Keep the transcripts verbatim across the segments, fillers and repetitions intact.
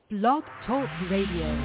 Blog Talk Radio.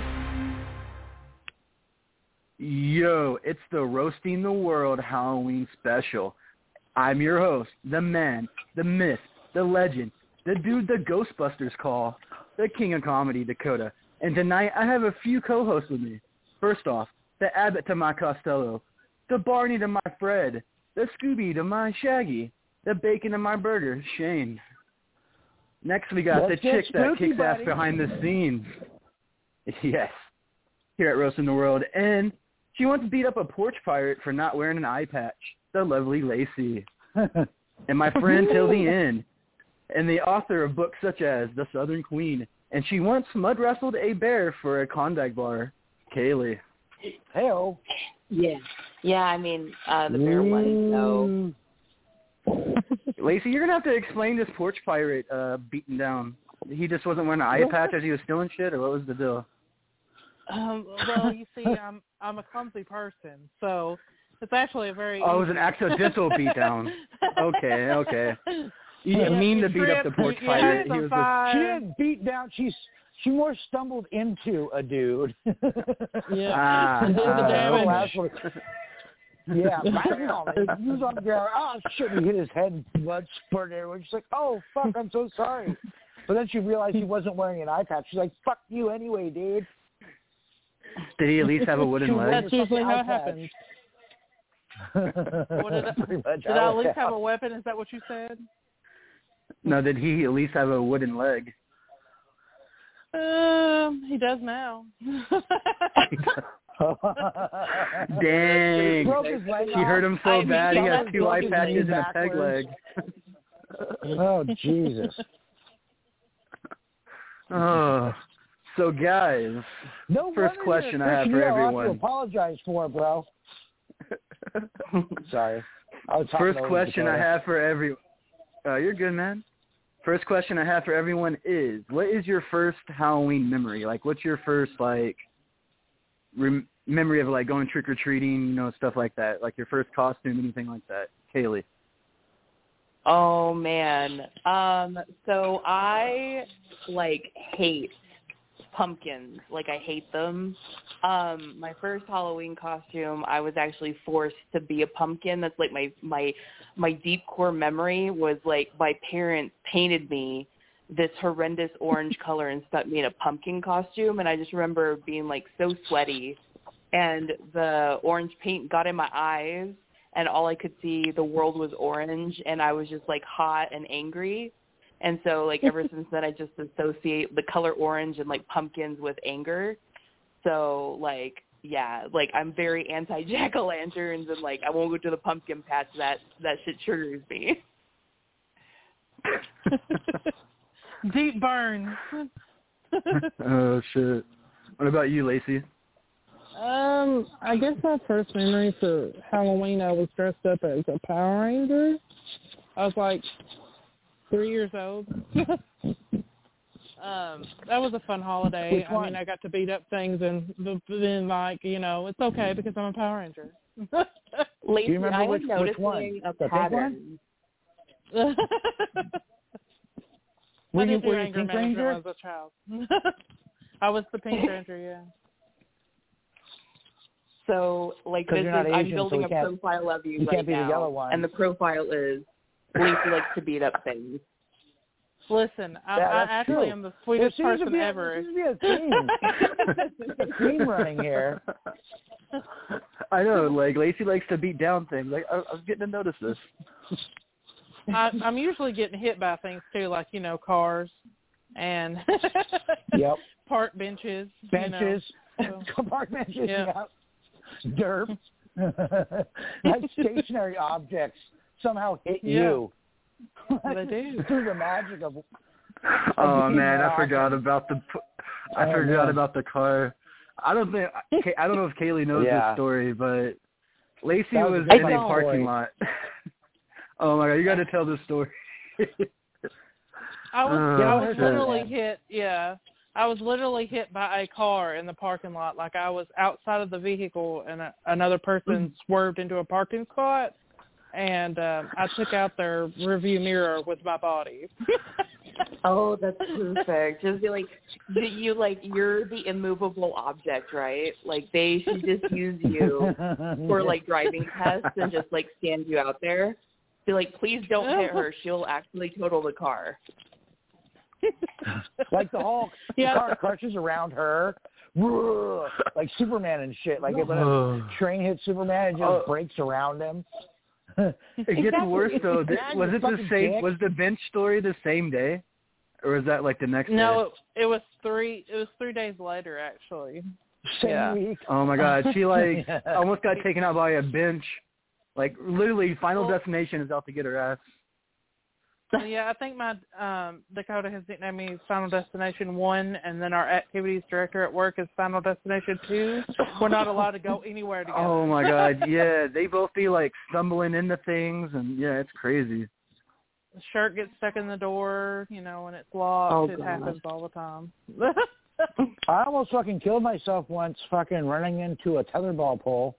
Yo, it's the Roasting the World Halloween special. I'm your host, the man, the myth, the legend, the dude the Ghostbusters call, the king of comedy, Dakota. And tonight I have a few co-hosts with me. First off, the Abbott to my Costello, the Barney to my Fred, the Scooby to my Shaggy, the Bacon to my Burger, Shane. Next we got Let's the chick that spooky, kicks buddy. ass behind the scenes. Yes, here at Roasting the World. And she wants to beat up a porch pirate for not wearing an eye patch, the lovely Lacey. And my friend till the end, and the author of books such as The Southern Queen. And she once mud wrestled a bear for a Klondike bar, Kaylee. Hey-o. Yeah. Yeah, I mean, uh, the bear one, so. Lacey, you're going to have to explain this porch pirate uh, beaten down. He just wasn't wearing an eye patch as he was stealing shit, or what was the deal? Um, well, you see, I'm I'm a clumsy person, so it's actually a very Oh, it was an accidental beatdown. Okay, okay. You didn't Yeah, mean you to beat up the tripped, porch you pirate. hit He the was fire. She didn't beat down. She's she more stumbled into a dude. Yeah, Ah, and did the ah, damage. Oh, yeah, he was on the ground. Oh shit! He hit his head, and blood spurted everywhere. She's like, "Oh fuck, I'm so sorry." But then she realized he wasn't wearing an eye patch. She's like, "Fuck you anyway, dude." Did he at least have a wooden leg? That's usually how it happens. What did I, Pretty much did I at least have a weapon? Is that what you said? No, did he at least have a wooden leg? Um, he does now. Dang. broke his leg She hurt him so I mean, bad he he has broke two eye his patches knee and a peg leg. backwards. Oh Jesus! Oh. So guys, No first wonder question you're I a have Christian. for You have a lot everyone. to apologize for, bro. Sorry. I was talking First over question I Dakota. have for every. Uh, you're good, man. First question I have for everyone is: what is your first Halloween memory? Like, what's your first like rem- memory of like going trick or treating? You know, stuff like that. Like your first costume, anything like that. Kaylee. Oh, man. Um, so I, like, hate pumpkins. Like, I hate them. Um, my first Halloween costume, I was actually forced to be a pumpkin. That's, like, my, my, my deep core memory was, like, my parents painted me this horrendous orange color and stuck me in a pumpkin costume. And I just remember being, like, so sweaty. And the orange paint got in my eyes. And all I could see, the world was orange, and I was just, like, hot and angry. And so, like, ever since then, I just associate the color orange and, like, pumpkins with anger. So, like, yeah, like, I'm very anti-jack-o'-lanterns, and, like, I won't go to the pumpkin patch. That, that shit triggers me. Deep burn. Oh shit. What about you, Lacey? Um, I guess my first memory for Halloween, I was dressed up as a Power Ranger. I was like three years old. um, that was a fun holiday. Which I one? mean, I got to beat up things, and b- then like you know, it's okay because I'm a Power Ranger. Lacey, Do you remember I which- am which one? noticing a The pink pattern. Were I you, did do were you anger Pink management Ranger? when I was a child. I was the Pink Ranger, yeah. So, like, 'Cause this you're not is, I'm Asian, so building we a can't- profile of you, you right can't be the now, yellow one. and the profile is Lacey likes to beat up things. Listen, I, Yeah, I that's actually true. am the There sweetest seems to person be a, ever. there seems to be a theme. a theme running here. I know, like Lacey likes to beat down things. Like I, I was getting to notice this. I, I'm usually getting hit by things too, like you know, cars and Yep. park benches, Benches. You know, so, Park benches. yeah. Yeah. Derp. Like stationary objects somehow hit Yeah. you. They do. Through the magic of. Oh being man, I awesome. forgot about the. I Oh, forgot man. about the car. I don't think I don't know if Kaylee knows Yeah. this story, but Lacey That was, was a in good a story. parking lot. Oh my god, you got to tell this story. I was, Oh, I was shit. literally hit. Yeah, I was literally hit by a car in the parking lot. Like I was outside of the vehicle, and a, another person swerved into a parking spot, and um, I took out their rearview mirror with my body. Oh, that's perfect. Just be like, you, you like you're the immovable object, right? Like they should just use you for like driving tests and just like stand you out there. Be like, please don't hit her. She'll actually total the car. Like the Hulk, Yeah. the car crushes around her, like Superman and shit. Like if a train hits Superman, it just Oh. breaks around him. It gets Exactly. worse though. Th- Yeah, was you it the fucking same? dick. Was the bench story the same day, or was that like the next day? No, it, it was three. It was three days later, actually. Same Yeah. week. Oh my God, she like Yeah. almost got taken out by a bench. Like literally, Final Well- Destination is out to get her ass. Yeah, I think my um, Dakota has nicknamed me Final Destination One, and then our activities director at work is Final Destination Two. We're not allowed to go anywhere together. Oh my God, yeah, they both be like stumbling into things, and yeah, it's crazy. The shirt gets stuck in the door, you know, when it's locked. Oh, it God. happens all the time. I almost fucking killed myself once, fucking running into a tetherball pole.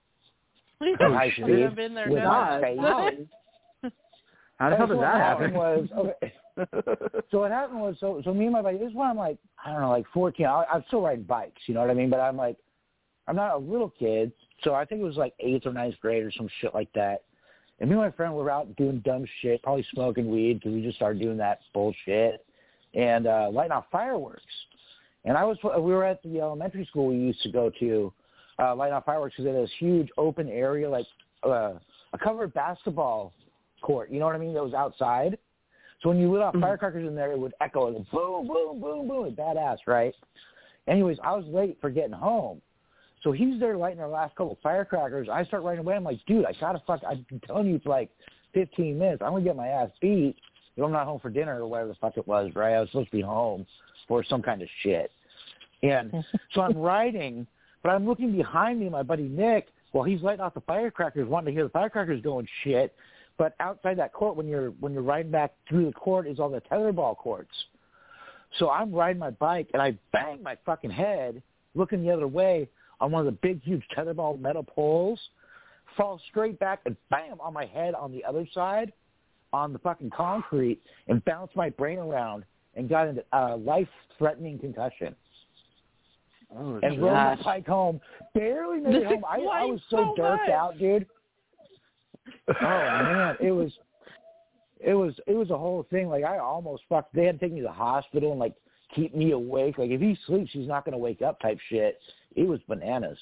At high I've speed been there, with done my it. face. How the hell So did what that happened happen? Was okay. So what happened was, so so me and my buddy. This is when I'm like, I don't know, like fourteen. I, I'm still riding bikes, you know what I mean? But I'm like, I'm not a little kid, so I think it was like eighth or ninth grade or some shit like that. And me and my friend were out doing dumb shit, probably smoking weed because we just started doing that bullshit and uh, lighting off fireworks. And I was, we were at the elementary school we used to go to, uh, lighting off fireworks because it had this huge open area, like uh, a covered basketball court. You know what I mean? That was outside. So when you lit off firecrackers in there, it would echo and boom, boom, boom, boom. Badass, right? Anyways, I was late for getting home. So he's there lighting our last couple of firecrackers. I start right away. I'm like, dude, I gotta fuck. I've been telling you for like fifteen minutes. I'm gonna get my ass beat if I'm not home for dinner or whatever the fuck it was, right? I was supposed to be home for some kind of shit. And so I'm riding, but I'm looking behind me, my buddy Nick, while he's lighting off the firecrackers, wanting to hear the firecrackers going shit. But outside that court, when you're when you're riding back through the court, is all the tetherball courts. So I'm riding my bike and I bang my fucking head, looking the other way on one of the big, huge tetherball metal poles, fall straight back and bam on my head on the other side, on the fucking concrete, and bounce my brain around and got into a life-threatening concussion. Oh, And shit. rode my bike home. Barely made it home. I, I was so so dirked much. out, dude. Oh man, it was, it was, it was a whole thing. Like I almost fucked. They had to take me to the hospital and like keep me awake. Like if he sleeps, he's not going to wake up. Type shit. It was bananas.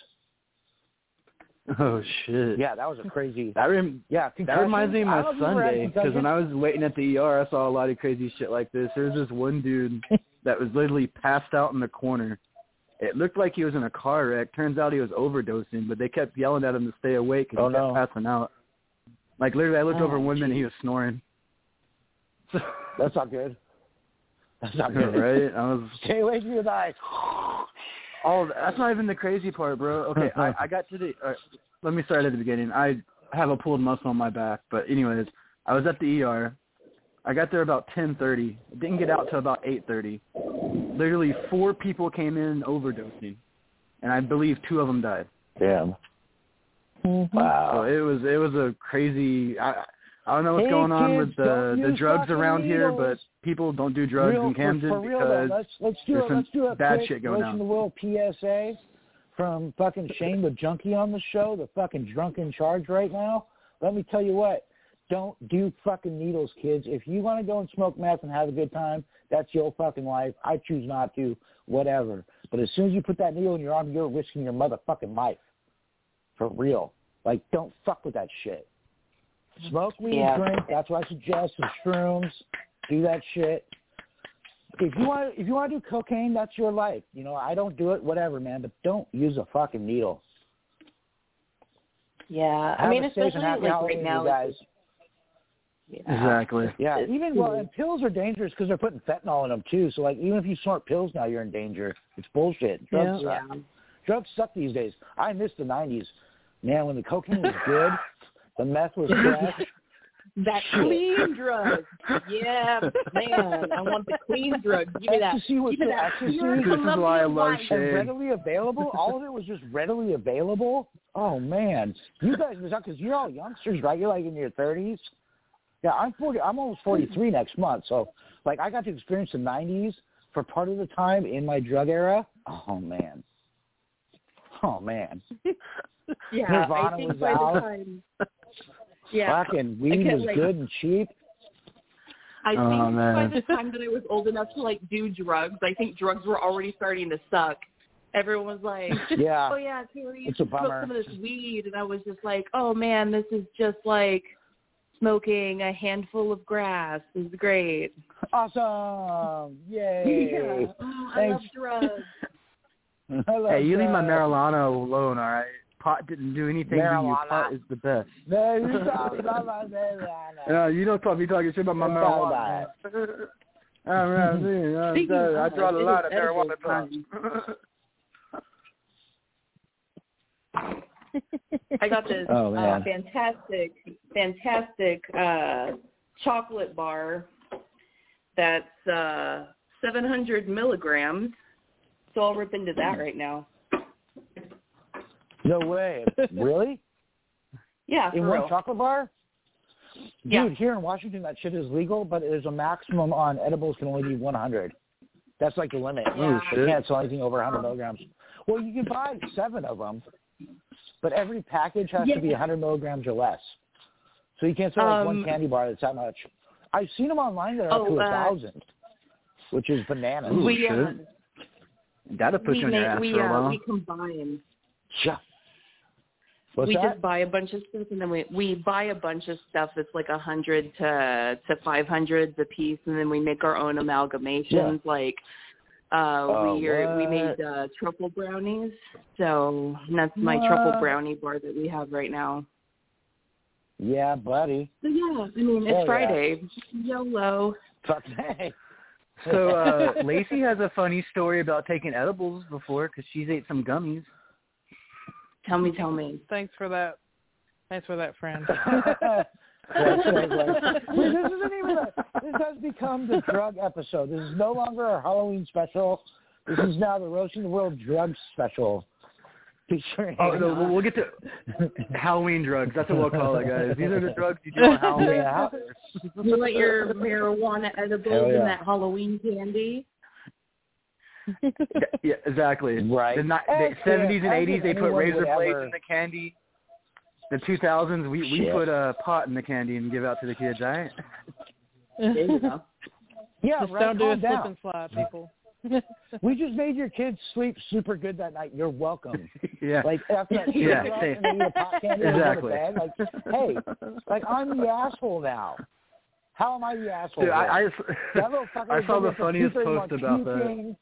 Oh shit. Yeah, that was a crazy. That rem- Yeah, that reminds me of I my don't know if you ever had Sunday because when concussion. I was waiting at the E R, I saw a lot of crazy shit like this. There was this one dude that was literally passed out in the corner. It looked like he was in a car wreck. Turns out he was overdosing, but they kept yelling at him to stay awake because Oh, he kept no. passing out. Like literally, I looked Oh, over one minute, he was snoring. That's not good. That's not good. Right? I was. Stay away from your eyes. Oh, that's not even the crazy part, bro. Okay, I, I got to the. Uh, let me start at the beginning. I have a pulled muscle on my back, but anyways, I was at the E R. I got there about ten thirty. Didn't get out till about eight thirty. Literally, four people came in overdosing, and I believe two of them died. Damn. So Wow. it was it was a crazy. I I don't know what's Hey, going on kids, with the don't the use drugs fucking around here, needles. but people don't do drugs Real- in Camden for, for real because though, let's let's do there's it. some Let's do a bad quick shit going listen on. to a little P S A from fucking Shane the Junkie on the show, the fucking drunk in charge right now. Let me tell you what, don't do fucking needles, kids. If you want to go and smoke meth and have a good time, that's your fucking life. I choose not to, whatever. But as soon as you put that needle in your arm, you're risking your motherfucking life. For real. Like, don't fuck with that shit. Smoke weed, Yeah. drink. That's what I suggest. Some shrooms. Do that shit. If you want, if you want to do cocaine, that's your life. You know, I don't do it, whatever, man. But don't use a fucking needle. Yeah, I Have mean, a safe and especially happy like Halloween, right now. you guys. Yeah. Exactly. Yeah, It's- even well, and pills are dangerous because they're putting fentanyl in them too. So like, even if you snort pills now, you're in danger. It's bullshit. Drugs Yeah. suck. Drugs suck these days. I miss the nineties, man. When the cocaine was good, the meth was fresh. That clean drug. Yeah, man. I want the clean drug. Give me that. Ecstasy was Give me so that ecstasy. pure This is why I Colombian love wine. And Shane. readily available. All of it was just readily available. Oh man, you guys miss out because you're all youngsters, right? You're like in your thirties. Yeah, I'm forty. I'm almost forty-three next month. So, like, I got to experience the nineties for part of the time in my drug era. Oh man. Oh man. Yeah, Nirvana I think was by out. the time. Yeah, Fucking weed can't, was like- good and cheap. I think Oh, by man. the time that I was old enough to like do drugs, I think drugs were already starting to suck. Everyone was like, Yeah. "Oh yeah, Terry, you It's a should smoke bummer. some of this weed," and I was just like, "Oh man, this is just like smoking a handful of grass. This is great." Awesome. Yay. Yeah. Oh, I Thanks. love drugs. I love Hey, you leave my drugs. marijuana alone, all right? Pot didn't do anything to you. Marijuana. Pot is the best. No, you talk about my marijuana. No, you don't talk me talking shit about my Let's talk marijuana. about it. I'm, I'm, I'm, Speaking I of, draw a it lot is of marijuana edible plants. I got this Oh, uh, man. fantastic, fantastic uh, chocolate bar that's uh, seven hundred milligrams. So I'll rip into that right now. No way. Really? Yeah, In for one real. chocolate bar? Dude, Yeah. here in Washington, that shit is legal, but there's a maximum on edibles can only be one hundred. That's like the limit. Yeah. You can't sell anything over one hundred milligrams. Well, you can buy seven of them, but every package has to be Yeah. one hundred milligrams or less. So you can't sell like Um, one candy bar that's that much. I've seen them online that are up Oh, to a uh, thousand, which is bananas. Ooh, we uh, shit. That'll put we you on your make, ass we for a uh, while. we combine. Yeah. What's we that? just buy a bunch of stuff and then we we buy a bunch of stuff that's like a hundred to to five hundreds a piece, and then we make our own amalgamations. Yeah. Like uh, Oh, we are, we what? made uh, truffle brownies, so that's my What? truffle brownie bar that we have right now. Yeah, buddy. So yeah, I mean it's Hell yeah. Friday, YOLO. Fuck hey. So uh, Lacey has a funny story about taking edibles before because she's ate some gummies. Tell me, tell me. Thanks for that. Thanks for that, friend. That's right. Wait, this isn't even a, this has become the drug episode. This is no longer our Halloween special. This is now the Roasting the World drug special. Featuring Oh, no, we'll- we'll get to Halloween drugs. That's what we'll call it, guys. These are the drugs you do on Halloween. Yeah. You want your marijuana edibles Hell yeah. and that Halloween candy? Yeah, exactly. Right. The, ni- the Heck yeah. seventies and I eighties, they think put anyone razor would blades ever- in the candy. The two thousands, we we Shit. put a pot in the candy and give out to the kids, right? There you go. Yeah, Just right, don't do a calm slip down. and slide, people. We just made your kids sleep super good that night. You're welcome. Yeah. Like after that Yeah, shit say- and they eat a pot candy and Exactly. go to bed, like, hey, like I'm the asshole now. How am I the asshole? Dude, here? I, I, That little fucker I was saw looking the at funniest computer and post like about that. puking.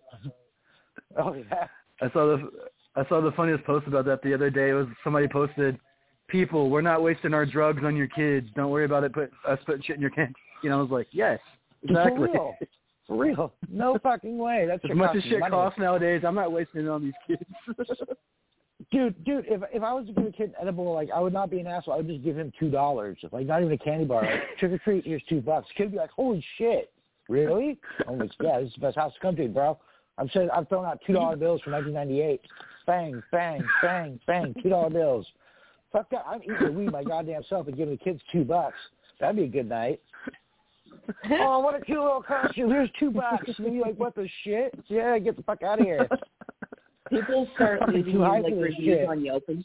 Oh yeah. I saw the I saw the funniest post about that the other day. It was somebody posted, "People, we're not wasting our drugs on your kids. Don't worry about it. Put us putting shit in your candy." You know, I was like, yes, exactly. For real. For real. No fucking way. That's As shit much costs as me shit money. costs nowadays, I'm not wasting it on these kids. Dude, dude, if if I was to give a kid an edible, like I would not be an asshole. I would just give him two dollars. Like not even a candy bar. Like trick or treat, here's two bucks. Kid would be like, holy shit, really? I'm like, yeah, this is the best house in the country, bro. I'm saying I've thrown out two dollar bills from nineteen ninety eight. Bang, bang, bang, bang, two dollar bills. Fuck that. I'm eating the weed my goddamn self and giving the kids two bucks. That'd be a good night. Oh, what a cute little costume. Here's two bucks. And you're like, what the shit? Yeah, get the fuck out of here. People start Fucking leaving too you high like for this reviews shit. on Yelp and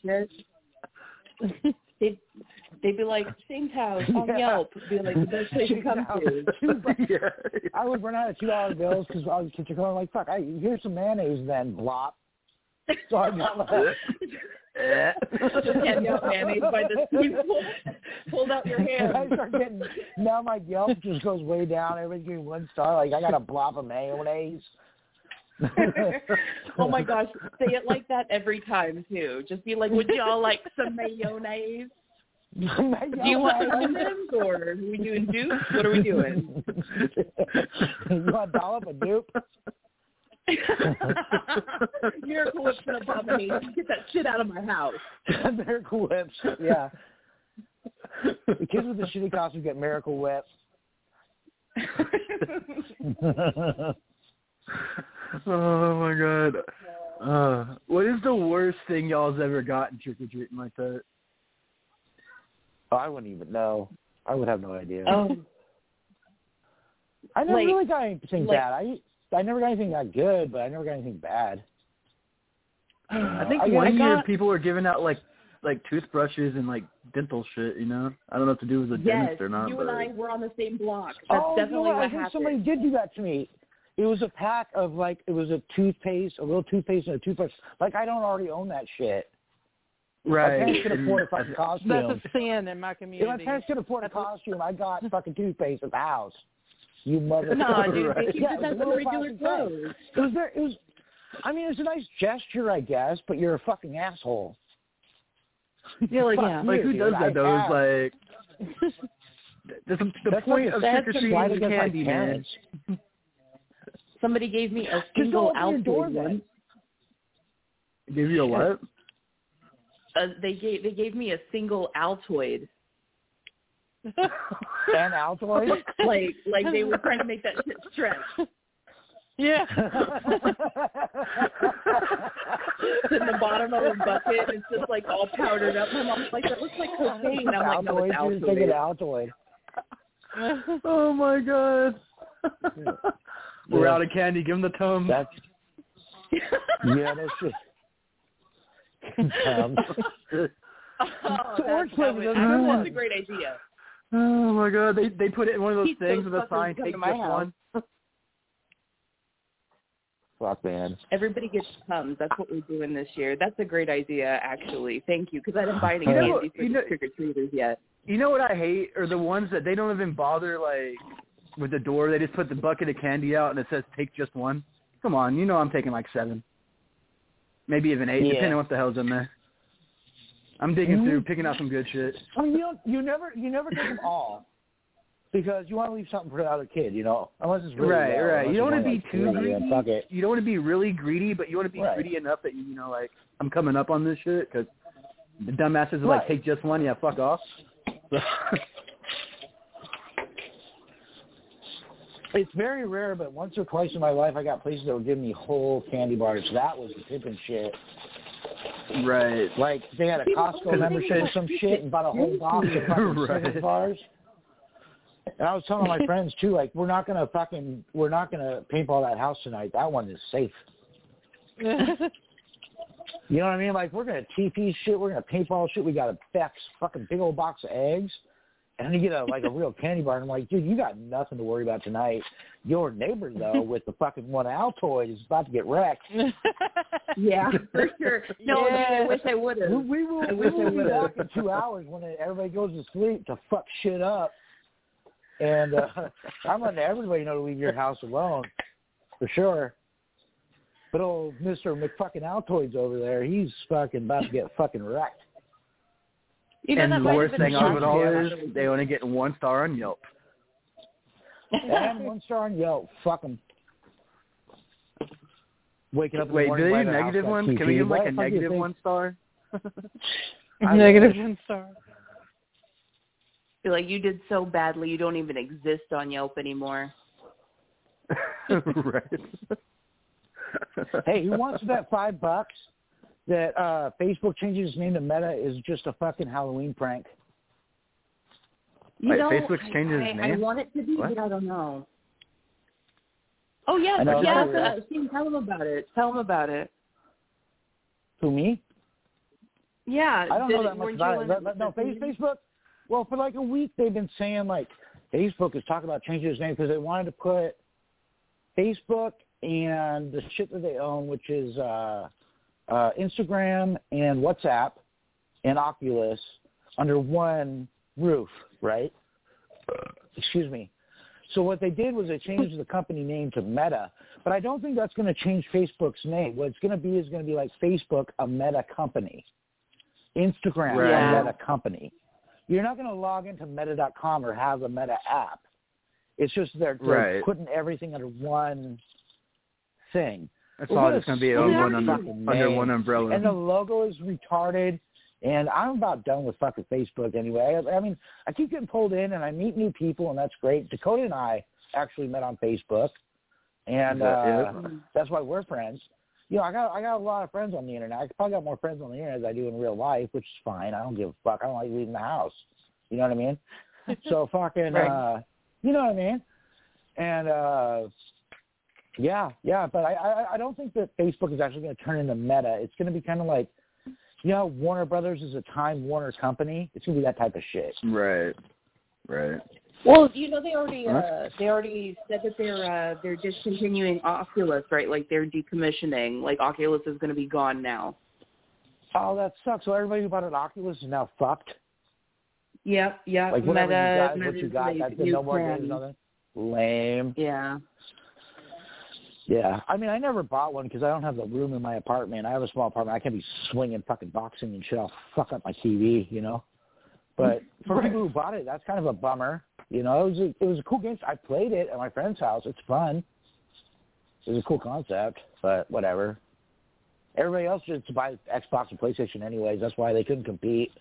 shit. They'd, they'd be like, Saint House on Yeah. Yelp. Be like, the best place to come to. Two bucks. yeah. I would run out of two dollar bills because all the kids are going like, "Fuck, I, here's some mayonnaise." Then blop. So I got like, Just hand out mayonnaise by the people. Hold out your and I hand. start getting now my Yelp just goes way down. Everybody's getting one star. Like I got a blob of mayonnaise. Oh my gosh, say it like that every time too. Just be like, would y'all like some mayonnaise? Do you want onions or are we doing dupe? What are we doing? You want a dollop of dupe? Miracle Whip's an abomination. Get that shit out of my house. Miracle Whips. Yeah. The kids with the shitty costumes get Miracle Whips. Oh my god. Uh, what is the worst thing y'all's ever gotten trick or treating like that? Oh, I wouldn't even know. I would have no idea. Um, I never like- really got anything like- bad. I I never got anything that good, but I never got anything bad. I think I- one I year got- people were giving out like like toothbrushes and like dental shit. You know, I don't know if to do with a yes, dentist or not. you but... and I were on the same block. That's oh, definitely you know what? what I think happened. somebody did do that to me. It was a pack of like it was a toothpaste, a little toothpaste, and a toothbrush. Like I don't already own that shit. Right. My parents could afford a fucking costume. That's a sin in my If community. my parents could afford a costume, I got fucking toothpaste at the house. You mother. No, dude, Right. they keep Yeah, it it as was a a little regular plastic bag. clothes. It was very. It was. I mean, it's a nice gesture, I guess, but you're a fucking asshole. Yeah, like, Fuck yeah. you, Like who dude. does I that though? asked. Is like the, the, the That's point like of a trick or sad treating slight is against my candy, man. parents. Somebody gave me a Just single go open your door Altoid then. once. Give you a what? Uh, they gave they gave me a single Altoid. And Altoid. like like they were trying to make that shit stretch. Yeah. It's in the bottom of a bucket. It's just like all powdered up. My mom's like, that looks like cocaine. I'm like, no, it's Altoid. You're just thinking Altoid. Altoid. Oh my god. We're out of candy. Give him the tums. That's yeah, that's shit. um, Oh, So that, orange that flavor was, doesn't I do think one. that's a great idea. Oh my god. They they put it in one of those Keep things those with a fuckers sign. coming Take to my just house. one. fuck, man. Everybody gets Tums. That's what we're doing this year. That's a great idea, actually. Thank you, because I didn't buy any You know- candy for you the know- trick-or-treaters yet. You know what I hate are the ones that they don't even bother like with the door. They just put the bucket of candy out and it says take just one. Come on, you know I'm taking like seven, maybe even eight, Yeah. depending on what the hell's in there. I'm digging Mhm. through, picking out some good shit. I mean, you don't, you never, you never take them all because you want to leave something for the other kid, you know, unless it's really Right, low, right. unless You don't want to only be like too three, then greedy. Fuck it. You don't want to be really greedy, but you want to be Right. greedy enough that you, you know, like I'm coming up on this shit because the dumbasses are like Right. take just one, yeah, fuck off. It's very rare, but once or twice in my life, I got places that would give me whole candy bars. That was the tipping shit. Right. Like they had a Costco membership or some shit and bought a whole box of fucking Right. Snickers bars. And I was telling my friends too, like we're not gonna fucking, we're not gonna paintball that house tonight. That one is safe. You know what I mean? Like we're gonna T P shit, we're gonna paintball shit. We got a Beck's fucking big old box of eggs, and then you get a like a real candy bar. And I'm like, dude, you got nothing to worry about tonight. Your neighbor though, with the fucking one Altoid, is about to get wrecked. Yeah, for sure. No, Yeah. dude, I wish I would We, have. we will, I we wish I will be would've. back in two hours when everybody goes to sleep to fuck shit up. And uh, I'm letting everybody know to leave your house alone, for sure. But old Mister McFucking Altoids over there, he's fucking about to get fucking wrecked. You know, And that the might worst have been thing of it shocking. all Yeah. is they only get one star on Yelp. And one star on Yelp, fuck 'em. Waking up in the Wait, do morning, they why do their house negative got ones? T P. Can we give them Why like the a fuck do you negative think- one star? I Negative don't one star. Feel like you did so badly, you don't even exist on Yelp anymore. Right. Hey, who wants to bet five bucks that uh, Facebook changes its name to Meta is just a fucking Halloween prank? You Wait, know, Facebook's I- changing I, its I name? want it to be, What? but I don't know. Oh, yes, I know, it's yes. weird. Uh, Steve, tell him about it. Tell him about it. Who, me? Yeah. I don't did know it- that much weren't about you it. in- But, but no, face, Facebook, well, for like a week they've been saying, like, Facebook is talking about changing its name because they wanted to put Facebook and the shit that they own, which is uh, uh, Instagram and WhatsApp and Oculus, under one roof, right? Excuse me. So what they did was they changed the company name to Meta, but I don't think that's going to change Facebook's name. What it's going to be is going to be like Facebook, a Meta company, Instagram, Right. a Meta company. You're not going to log into Meta dot com or have a Meta app. It's just they're, they're Right. putting everything under one thing. That's Well, all what just a going to be stupid on one under, fucking under name. one umbrella. And the logo is retarded. And I'm about done with fucking Facebook anyway. I, I mean, I keep getting pulled in, and I meet new people, and that's great. Dakota and I actually met on Facebook, and Is that uh, it? that's why we're friends. You know, I got I got a lot of friends on the internet. I probably got more friends on the internet than I do in real life, which is fine. I don't give a fuck. I don't like leaving the house. You know what I mean? So fucking, Right. uh, you know what I mean? And uh, yeah, yeah. But I, I, I don't think that Facebook is actually going to turn into Meta. It's going to be kind of like, you know, Warner Brothers is a Time Warner company. It's going to be that type of shit. Right. Right. Well, you know, they already uh, they already said that they're uh, they're discontinuing Oculus, right? Like they're decommissioning. Like Oculus is going to be gone now. Oh, that sucks. So everybody who bought an Oculus is now fucked. Yep, yep. Like whatever Meta, you got, Meta's what you got, like that's the new no more plan. games on it. Lame. Yeah. Yeah. I mean, I never bought one because I don't have the room in my apartment. I have a small apartment. I can't be swinging fucking boxing and shit. I'll fuck up my T V, you know. But for Right. people who bought it, that's kind of a bummer. You know, it was a, it was a cool game. I played it at my friend's house. It's fun. It was a cool concept, but whatever. Everybody else just buys Xbox and PlayStation anyways. That's why they couldn't compete.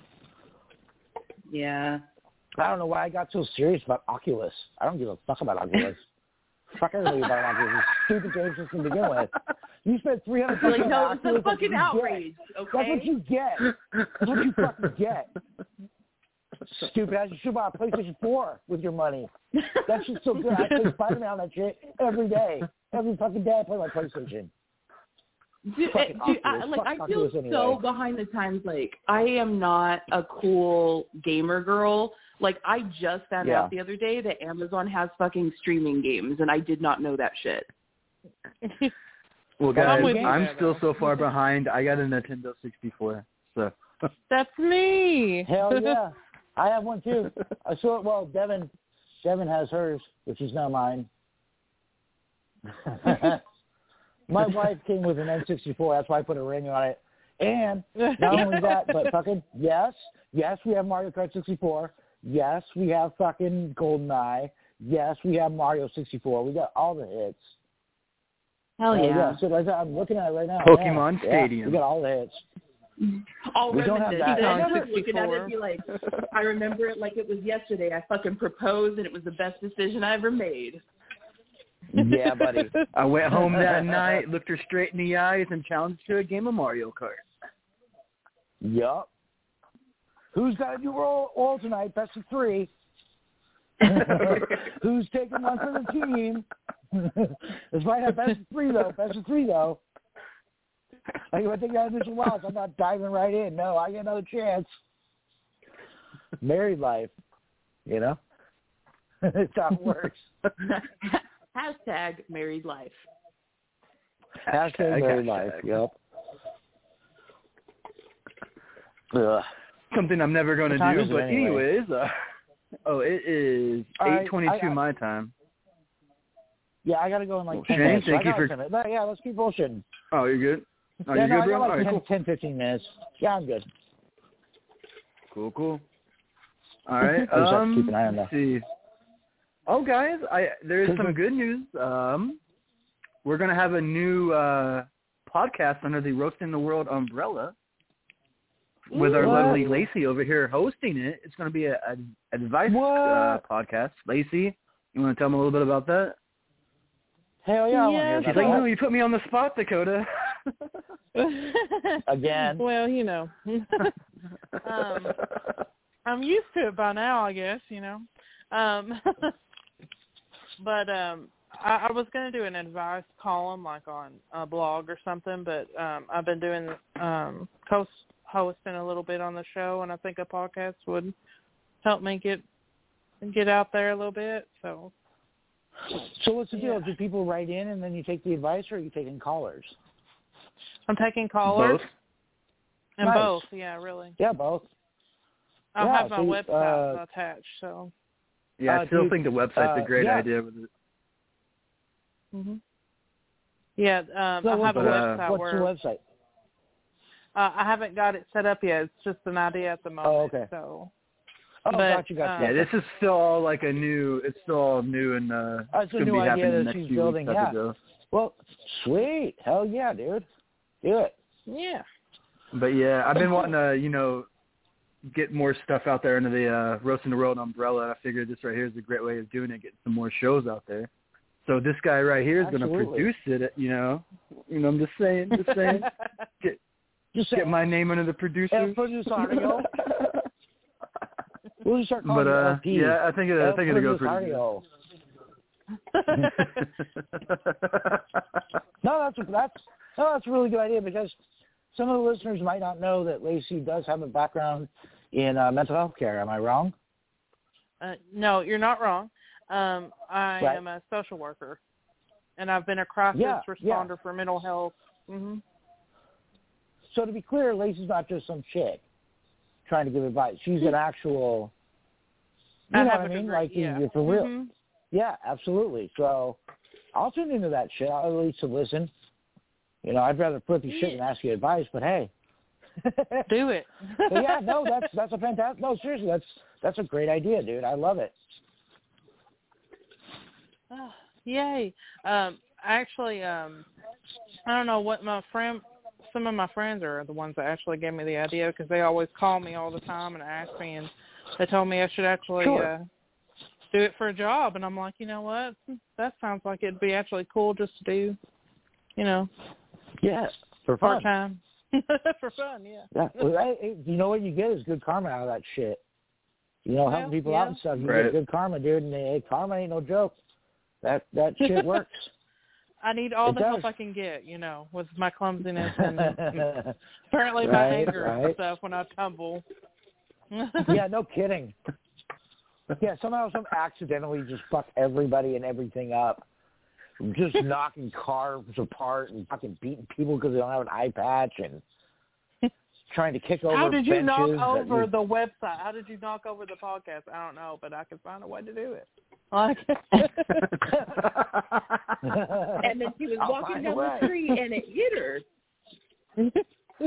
Yeah. I don't know why I got so serious about Oculus. I don't give a fuck about Oculus. Fuck everybody about Oculus. It's a stupid game system to begin with. You spent three hundred You're bucks like, on no, it's Oculus. a fucking that's what you outrage. get. Okay. That's what you get. That's what you fucking get. Stupid ass. You should buy a PlayStation four with your money. That shit's so good. I play Spider-Man on that shit every day. Every fucking day I play my PlayStation. Dude, Fucking dude I, Oculus. like Fuck I feel Oculus anyway. so behind the times. Like I am not a cool gamer girl. Like I just found Yeah. out the other day that Amazon has fucking streaming games, and I did not know that shit. Well, I'm guys, with you I'm there, still though. so far behind. I got a Nintendo sixty-four, so. That's me. Hell yeah. I have one too. I saw it. Well, Devin, Devin has hers, which is now mine. My wife came with an N sixty-four. That's why I put a ring on it. And not only that, but fucking, yes, yes, we have Mario Kart sixty-four. Yes, we have fucking GoldenEye. Yes, we have Mario sixty-four. We got all the hits. Hell Uh, yeah. So right now, I'm looking at it right now. Pokemon yeah, Stadium. Yeah, we got all the hits. All We don't have reminiscent. that. I On remember looking at it sixty-four. and be like, I remember it like it was yesterday. I fucking proposed, and it was the best decision I ever made. Yeah, buddy. I went home that night, looked her straight in the eyes, and challenged her to a game of Mario Kart. Yup. Who's got to do roll all tonight? Best of three. Who's taking one for the team? This might have best of three though. Best of three though. Like if I take that initial loss, I'm not diving right in. No, I get another chance. Married life, you know. That's how it works. Hashtag married life. Hashtag married life. Yep. Ugh. Something I'm never going to What time do, is it but anyway? anyways, uh, oh, it is All right, eight twenty-two I- I- my time. Yeah, I got to go in like Well, ten Shane, minutes. so thank I you got for- ten minutes. No, yeah, let's keep bullshitting. Oh, you're good? Oh, yeah, you're no, good, I bro? got like All right, ten, cool. ten, fifteen minutes. Yeah, I'm good. Cool, cool. All right. I just have to um, keep an eye on let's that. see. Oh, guys, I there is Cause some of- good news. Um, we're going to have a new uh, podcast under the Roasting the World umbrella with our What? lovely Lacey over here hosting it. It's going to be a, a advice What? uh, podcast. Lacey, you want to tell them a little bit about that? Hell yeah, I want to Yeah, hear She's about like, that. no, you put me on the spot, Dakota. Again. Well, you know. um, I'm used to it by now, I guess, you know. Um, but um, I, I was going to do an advice column, like on a blog or something, but um, I've been doing um, host, hosting a little bit on the show, and I think a podcast would help me get get out there a little bit. So, So what's the deal? Yeah. Do people write in and then you take the advice, or are you taking callers? I'm taking callers. Both. And Nice. both, yeah, really. Yeah, both. I'll Yeah, have my so, website uh, attached, so. Yeah, I Uh, still dude, think the website's uh, a great yeah. idea with it. hmm Yeah, um, So I have a what's, uh, website What's where the website? uh, I haven't got it set up yet. It's just an idea at the moment. Oh, okay. So, Oh, But, gotcha, gotcha. uh, Yeah, this is still all like a new. It's still all new and uh, Oh, it's it's a gonna new be idea happening that next she's few building, weeks. yeah. Type of deal. Well, sweet. Hell yeah, dude. Do it. yeah. But yeah, I've been wanting to, you know, get more stuff out there under the uh, Roasting the World umbrella. I figured this right here is a great way of doing it, getting some more shows out there. So this guy right here is going to Absolutely. produce it. You know, you know, I'm just saying, just saying, get Just get saying. my name under the producer. El Produsario. We'll just start calling But it uh, L P. yeah, I think it, I think it'll go pretty good. Cardio. no, that's that's no, that's a really good idea because some of the listeners might not know that Lacey does have a background in uh, mental health care. Am I wrong? Uh, no, you're not wrong. Um, I right. am a social worker, and I've been a crisis yeah, responder yeah. for mental health. Mm-hmm. So to be clear, Lacey's not just some chick trying to give advice. She's an actual, you I know have what I a mean? degree, Like, yeah. you're for real. Mm-hmm. Yeah, absolutely. So I'll tune into that shit. I'll at least to listen. You know, I'd rather flip your shit than ask you advice, but hey. Do it. But yeah, no, that's that's a fantastic. No, seriously, that's that's a great idea, dude. I love it. Oh, yay! Um, actually, um, I don't know what my friend. Some of my friends are the ones that actually gave me the idea because they always call me all the time and ask me, and they told me I should actually Sure. uh, do it for a job. And I'm like, you know what? That sounds like it'd be actually cool just to do, you know, yeah, for fun. part time. For fun, yeah. Yeah, well, hey, you know what you get is good karma out of that shit. You know, helping Well, people yeah. out and stuff. You Right. get good karma, dude. And hey, karma ain't no joke. That that shit works. I need all It the does. help I can get, you know, with my clumsiness and apparently my Right, anger right. and stuff when I tumble. Yeah, no kidding. Yeah, somehow some accidentally just fuck everybody and everything up. Just knocking cars apart and fucking beating people because they don't have an eye patch and trying to kick over How did you benches. knock that over you- the website? How did you knock over the podcast? I don't know, but I can find a way to do it. Like And then she was I'll walking find a down way. the street and it hit her.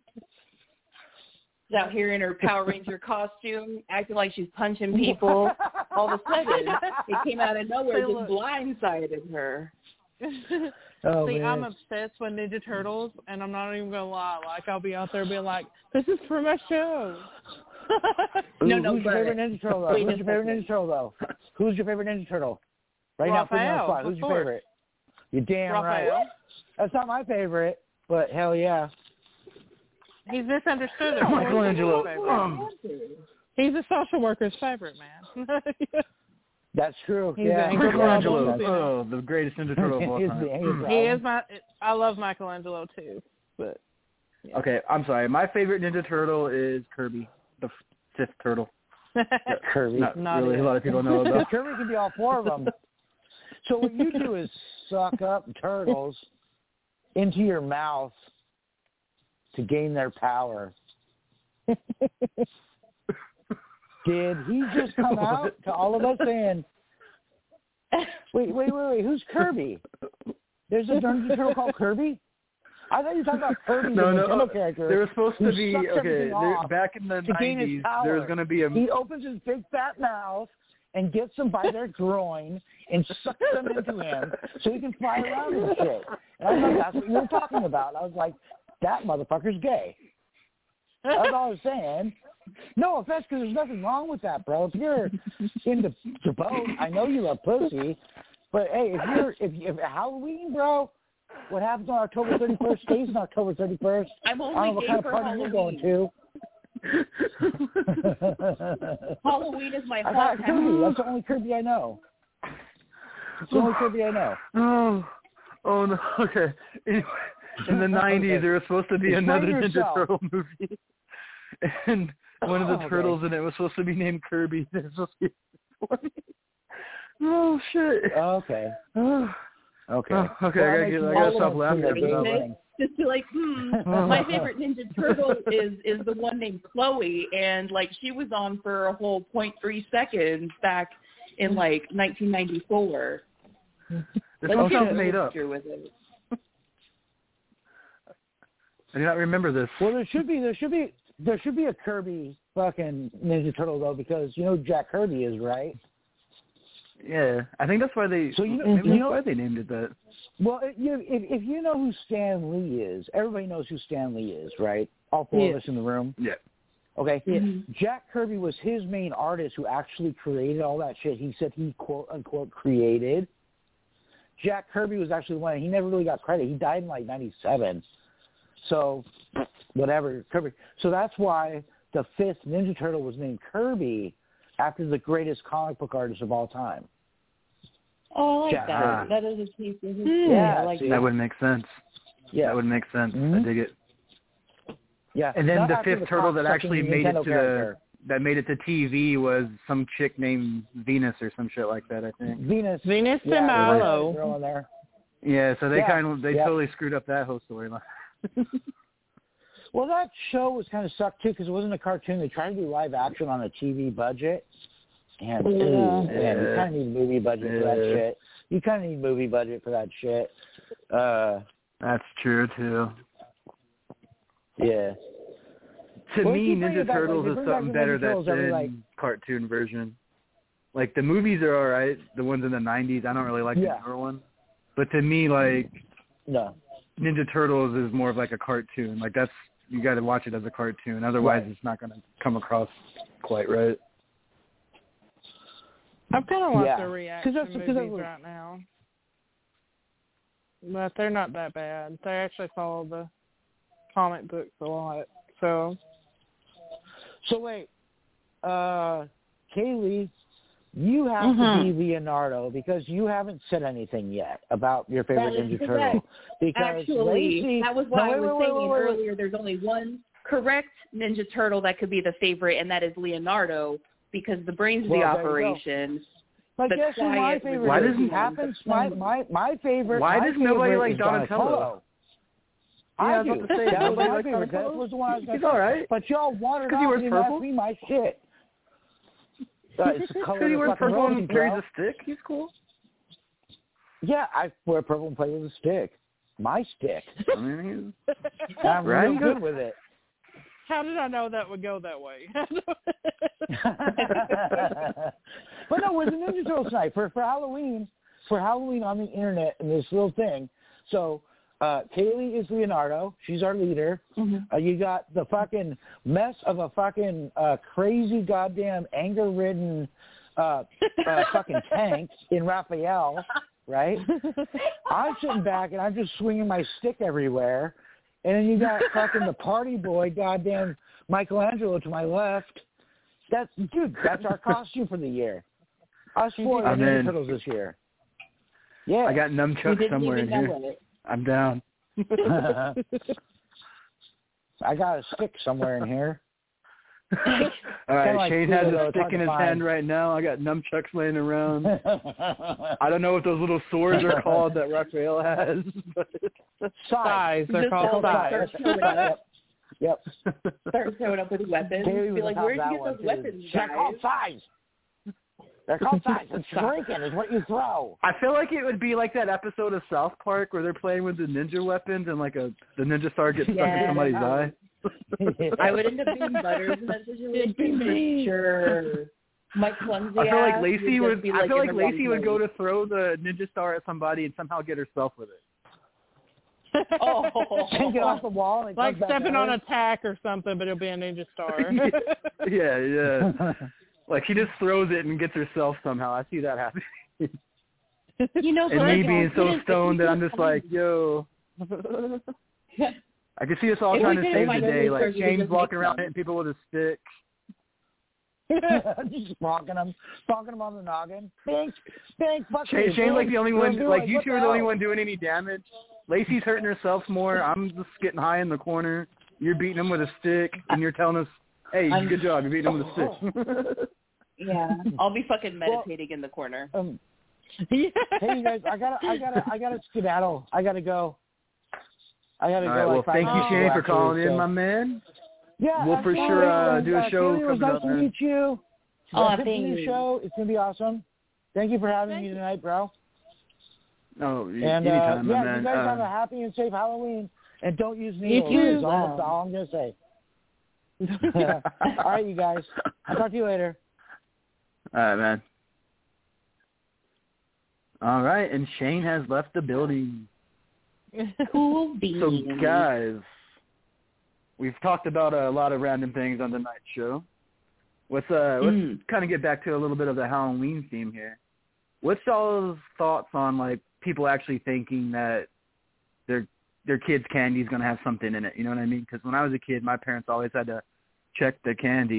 She's out here in her Power Ranger costume, acting like she's punching people. All of a sudden, it came out of nowhere, Say, just look. blindsided her. Oh, See, man. I'm obsessed with Ninja Turtles, and I'm not even gonna lie. Like, I'll be out there being like, "This is for my show." No, Ooh, no, who's your but- favorite Ninja Turtle, though? Wait Who's a your favorite second. Ninja Turtle, though? Who's your favorite Ninja Turtle? Right now, put me on the Raphael, spot. of Who's your course. favorite? You're damn Raphael. right. That's not my favorite, but hell yeah. He's misunderstood. Of course, Michelangelo. he's his favorite. Um, He's a social worker's favorite man. That's true. He's yeah. an angry Michelangelo. problem. Oh, the greatest Ninja Turtle of all He's time. the angry Mm. He is my. I love Michelangelo too, but yeah. Okay, I'm sorry. My favorite Ninja Turtle is Kirby, the f- fifth turtle. Kirby. Not, Not really it. a lot of people know about. Kirby can be all four of them. So what you do is suck up turtles into your mouth to gain their power. Did he just come out to all of us saying, wait, wait, wait, wait, who's Kirby? There's a Ninja Turtle called Kirby? I thought you were talking about Kirby, No, the no, Nintendo character. There was supposed who to be, sucks okay, everything there, off back in the to gain his nineties, power. there was going to be a... He opens his big fat mouth and gets them by their groin and sucks them into him so he can fly around and shit. And I thought that's what you were talking about. I was like, that motherfucker's gay. That's all I was saying. No offense, because there's nothing wrong with that, bro. If you're into the boat, I know you love pussy, but hey, if you're if, if Halloween, bro, what happens on October thirty-first stays on October thirty-first. I'm I only don't know what gay kind of for party you're going Halloween. to. Halloween is my I hot got Kirby. time. That's the only Kirby I know. It's the only Kirby I know. Oh, oh no. Okay. Anyway, in the nineties, Okay. there was supposed to be Explain another Ninja yourself. Turtle movie, and one of the Oh, okay. turtles in it was supposed to be named Kirby. It was supposed to be funny. Oh shit. Okay. Oh, Okay. oh, okay, Well, I gotta that get. makes I gotta all stop sense laughing. to at me. that. Amazing. Just be like, hmm, my favorite Ninja Turtle is is the one named Chloe, and like she was on for a whole point three seconds back in like nineteen ninety-four. This Like, all she sounds had a made up. picture with it. I do not remember this. Well, there should be there should be there should be a Kirby fucking Ninja Turtle though, because you know who Jack Kirby is, right? Yeah, I think that's why they. So you know- maybe you that's know- why they named it that. Well, if you if, if you know who Stan Lee is, everybody knows who Stan Lee is, right? All four Yeah. of us in the room. Yeah. Okay. Yeah. Jack Kirby was his main artist who actually created all that shit. He said he quote unquote created. Jack Kirby was actually the one. He never really got credit. He died in like ninety-seven. So, whatever, Kirby. So that's why the fifth Ninja Turtle was named Kirby, after the greatest comic book artist of all time. Oh, I like Jack that. Kirby. That is a piece of his Yeah, yeah, I like see? That would make sense. Yeah. That would make sense. Mhm. I dig it. Yeah. And then Not the after fifth turtle that cock-sucking actually made it Nintendo to character. the that made it to T V was some chick named Venus or some shit like that, I think. Venus. Venus Yeah, and there's a Milo. girl in there. Yeah, so they Yeah, kind of they yeah. totally screwed up that whole storyline. Well, that show was kind of sucked too because it wasn't a cartoon. They tried to do live action on a T V budget, and Yeah. ooh, man, you Yeah. kind of need movie budget for that Yeah. shit. You kind of need movie budget for that shit. Uh, That's true too. yeah. To Well, me, keep bringing Ninja it back, like, Turtles they is bring back something the better Ninja that's Turtles every, in like- cartoon version. Like the movies are all right, the ones in the nineties. I don't really like Yeah. the newer one, but to me, like No. Ninja Turtles is more of like a cartoon. Like that's you got to watch it as a cartoon. Otherwise, Right. it's not going to come across quite right. I've kind of watched Yeah. the 'Cause reaction that's- 'cause that movies was- right now, but they're not that bad. They actually follow the comic books a lot. So So wait, uh, Kaylee, you have Mhm. to be Leonardo because you haven't said anything yet about your favorite That is Ninja correct. Turtle. Because Actually, Lacey, that was no, why wait, I was wait, wait, saying wait, wait. earlier there's only one correct Ninja Turtle that could be the favorite, and that is Leonardo, because the brains of Well, the there you go. operation. But the guess who my quiet favorite Why is? doesn't- happens? My my my favorite. Why my does nobody favorite like is Donatello? I Yeah, I was do. about to say, that was nobody my likes favorite. That Donatello? was the one I was going He's all right. But y'all wandered 'Cause he off wears and purple? asked me my shit. Uh, it's the color Because he of the wears fucking purple rosy, and carries bro. a stick. He's cool. Yeah, I wear purple and play with a stick. My stick. I mean, And I'm Right? real good with it. how did I know that would go that way? But no, it was a Ninja Turtles night for for Halloween. For Halloween on the internet and this little thing. So uh, Kaylee is Leonardo. She's our leader. Mm-hmm. Uh, you got the fucking mess of a fucking uh, crazy goddamn anger-ridden uh, uh, fucking tank in Raphael, right? I'm sitting back and I'm just swinging my stick everywhere. And then you got fucking the party boy, goddamn Michelangelo to my left. That's dude. That's our costume for the year. Us four I'm Ninja in. Turtles this year. Yeah. I got We nunchucks didn't somewhere in even here. know it. I'm down. I got a stick somewhere in here. All right, like Shane Pluto, has a it's stick hard in to his find. hand right now. I got nunchucks laying around. I don't know what those little swords are called that Raphael has. But Size. They're Just called all size. start showing up, Yep. start showing up with weapons. Kaylee Be was like, on where'd top you of get that those one, too. weapons, They're called guys? size. They're called size. It's shrinking is what you throw. I feel like it would be like that episode of South Park where they're playing with the ninja weapons and like a the ninja star gets stuck in Yes. somebody's eye. I would end up being Butters in that situation for sure. Mike Clumsy. I feel like ass Lacey would. would. just be, I like, feel in like her Lacey mom's would go nose. to throw the ninja star at somebody and somehow get herself with it. Oh, Take it off the wall and it Like comes back stepping at on her. a tack or something, but it'll be a ninja star. yeah, yeah. Like she just throws it and gets herself somehow. I see that happening. you know, And but me I being so couldn't- stoned that if I'm we just could like, yo. I can see us all If trying we to couldn't save the find day. any Like stars, we could Shane's just walking make around some. hitting people with a stick. Just bonking them, bonking them on the noggin. Bink, bink, fuck Shane, you, Shane's like bink. the only You're one. doing, Like you what two the are the only hell? one doing any damage. Lacey's hurting herself more. I'm just getting high in the corner. You're beating him with a stick, and you're telling us, "Hey, I'm- good job. You're beating him with a stick." Yeah, I'll be fucking meditating in the corner. Um, Yeah. hey, you guys, I gotta, I gotta, I gotta skedaddle. I gotta go. I gotta All go. right. Well, like five thank you, minutes Shane, for after, calling in, so- my man. Yeah, We'll for absolutely. sure uh, And, do a uh, show Kaylee, it was coming nice up, to man. meet you. Oh, That's it for thank the you. show. It's gonna be awesome. Thank you for having Thank me you. tonight, bro. Oh, y- And uh, anytime, yeah, my man. you guys have a Uh, happy and safe Halloween, and don't use You needles. too. That's all, that's all I'm gonna say. All right, you guys. I'll talk to you later. all right, man. All right, and Shane has left the building. Cool beans. So, guys, we've talked about a lot of random things on the night show. Let's uh, let's Mm. kind of get back to a little bit of the Halloween theme here. What's y'all's thoughts on like people actually thinking that their their kid's candy is gonna have something in it? You know what I mean? Because when I was a kid, my parents always had to check the candy,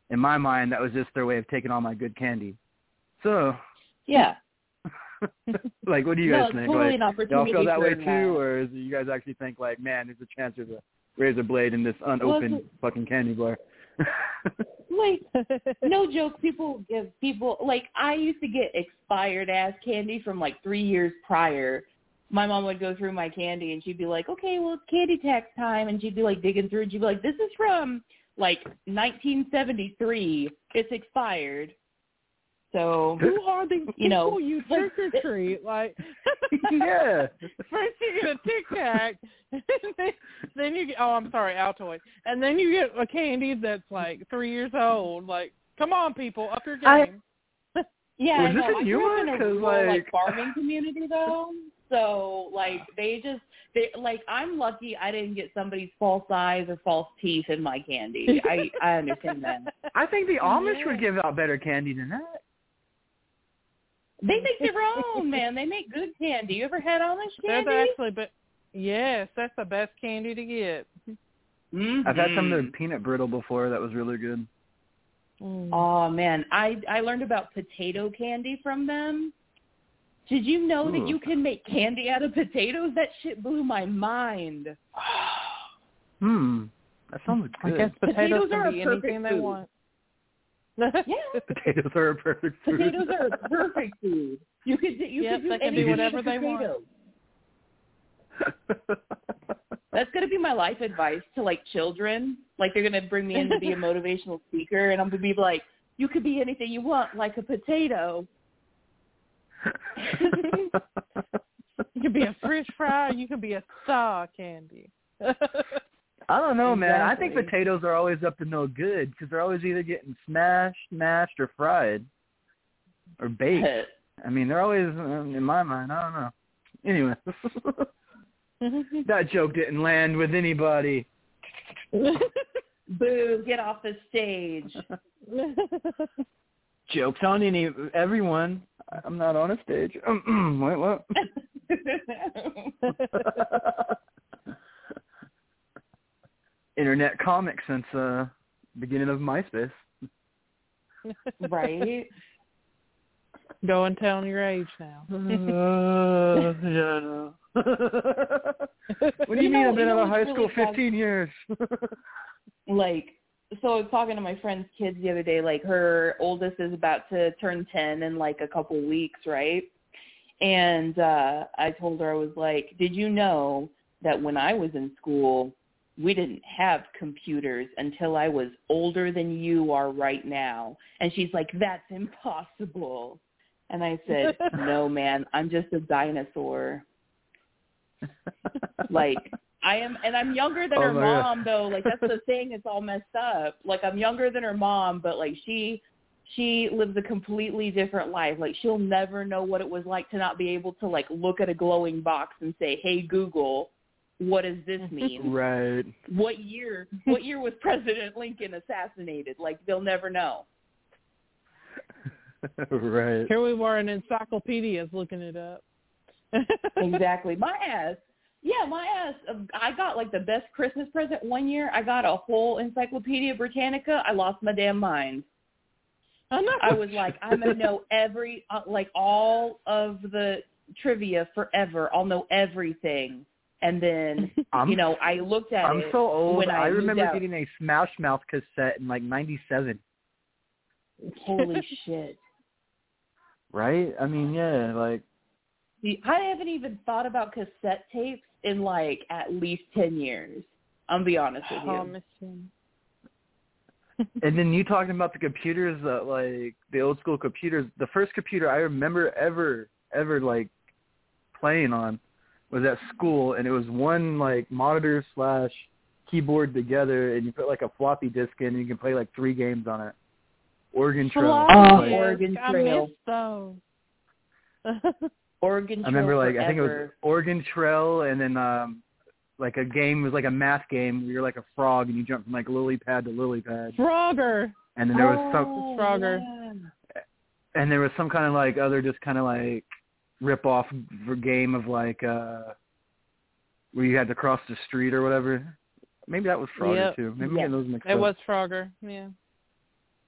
in my mind, that was just their way of taking all my good candy. So, Yeah. like, what do you No, guys it's think? totally Like, an opportunity y'all feel that for way that. too, or is it you guys actually think like, man, there's a chance there's a razor blade in this unopened Well, fucking candy bar? Like, no joke, people give people, like, I used to get expired ass candy from like three years prior. My mom would go through my candy and she'd be like, okay, well, it's candy tax time. And she'd be like digging through and she'd be like, this is from like nineteen seventy-three. It's expired. So, Who are these you know, people you trick or treat? Like, Yeah. first you get a Tic Tac, then you get, oh, I'm sorry, Altoid, and then you get a candy that's like three years old. Like, come on, people, up your I- game. yeah, Was I this know. in I grew up in a Yuma? 'Cause, rural, like, like- farming community, though. So, like, they just, they like, I'm lucky I didn't get somebody's false eyes or false teeth in my candy. I, I understand that. I think the Amish Yeah. would give out better candy than that. They make their own, man. They make good candy. You ever had Amish That's candy? actually, but yes, that's the best candy to get. Mm-hmm. I've had some of their peanut brittle before. That was really good. Mm. Oh, man. I, I learned about potato candy from them. Did you know that Ooh. you can make candy out of potatoes? That shit blew my mind. Hmm. That sounds I good. guess potatoes, Potatoes are can a be perfect anything they food. want. Yeah. Potatoes are a perfect food. Potatoes are a perfect food. You could you Yep, could do they can anything do whatever with they want. potatoes. That's gonna be my life advice to like children. Like they're gonna bring me in to be a motivational speaker, and I'm gonna be like, "You could be anything you want, like a potato." You can be a French fry. You can be a star candy. I don't know, man. I think Exactly. potatoes are always up to no good because they're always either getting smashed, mashed, or fried, or baked. I mean, they're always, um, in my mind, I don't know. Anyway, that joke didn't land with anybody. Boo! Get off the stage. Jokes on any everyone. I'm not on a stage. Wait, what? Internet comic since uh beginning of MySpace. Right? Go and tell your age now. uh, yeah, no. What do you, You mean know- I've been you know out of what's high school really fifteen years? Like, so I was talking to my friend's kids the other day. Like, her oldest is about to turn ten in like a couple weeks, right? And uh I told her, I was like, did you know that when I was in school, we didn't have computers until I was older than you are right now? And she's like, that's impossible. And I said, no, man, I'm just a dinosaur. Like, I am, and I'm younger than Oh her my mom, though. Like, that's the thing. It's all messed up. Like, I'm younger than her mom, but, like, she she lives a completely different life. Like, she'll never know what it was like to not be able to, like, look at a glowing box and say, hey, Google, what does this mean? Right. What year, what year was President Lincoln assassinated? Like, they'll never know. Right. Here we were in encyclopedias looking it up. Exactly. My ass. Yeah, my ass. um, I got like the best Christmas present one year. I got a whole Encyclopedia Britannica. I lost my damn mind. I know. I was like, I'm going to know every, uh, like all of the trivia forever. I'll know everything. And then, I'm, you know, I looked at I'm it so old. when I, I moved remember out. getting a Smash Mouth cassette in like ninety-seven. Holy shit. Right? I mean, yeah, like, See, I haven't even thought about cassette tapes in like at least ten years. I'm be honest with you. Oh, Miss Jen. and then you talking about the computers, that like the old school computers. The first computer I remember ever, ever like playing on was at school, and it was one like monitor slash keyboard together, and you put like a floppy disk in, and you can play like three games on it. Oregon Trail. Oh, like, Oregon I Trail. missed those. Oregon Trail I remember like forever. I think it was Oregon Trail, and then um like a game was like a math game where you're like a frog and you jump from like lily pad to lily pad, Frogger. and then there was some Oh, Frogger. yeah. and there was some kind of like other just kind of like rip off game of like uh where you had to cross the street or whatever. Maybe that was Frogger Yep. too. Maybe I'm Yes. getting those mixed It up. was Frogger, yeah.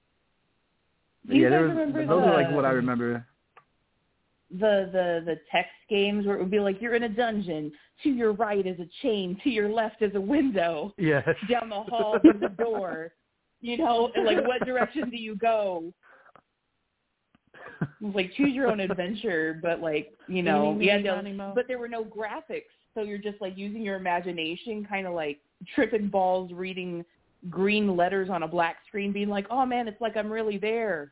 Do you yeah, guys there was, remember those the, are like what I remember. The, the, the text games where it would be like, you're in a dungeon. To your right is a chain. To your left is a window. Yes. Down the hall is a door. You know, and like, what direction do you go? Like, choose your own adventure, but like, you know, Eeny, yeah, meeny, no, miny, moe. but there were no graphics, so you're just like using your imagination, kind of like tripping balls, reading green letters on a black screen, being like, oh man, it's like I'm really there.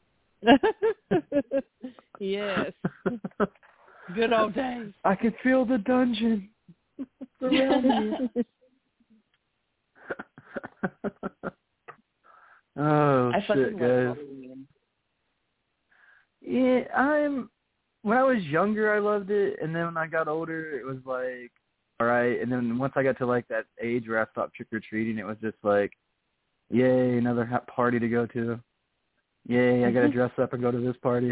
Yes. Good old days. I can feel the dungeon around me. Oh I shit, fucking love guys. Halloween. Yeah, I'm. When I was younger, I loved it, and then when I got older, it was like, all right. And then once I got to like that age where I stopped trick or treating, it was just like, yay, another ha- party to go to. Yay, I gotta dress up and go to this party.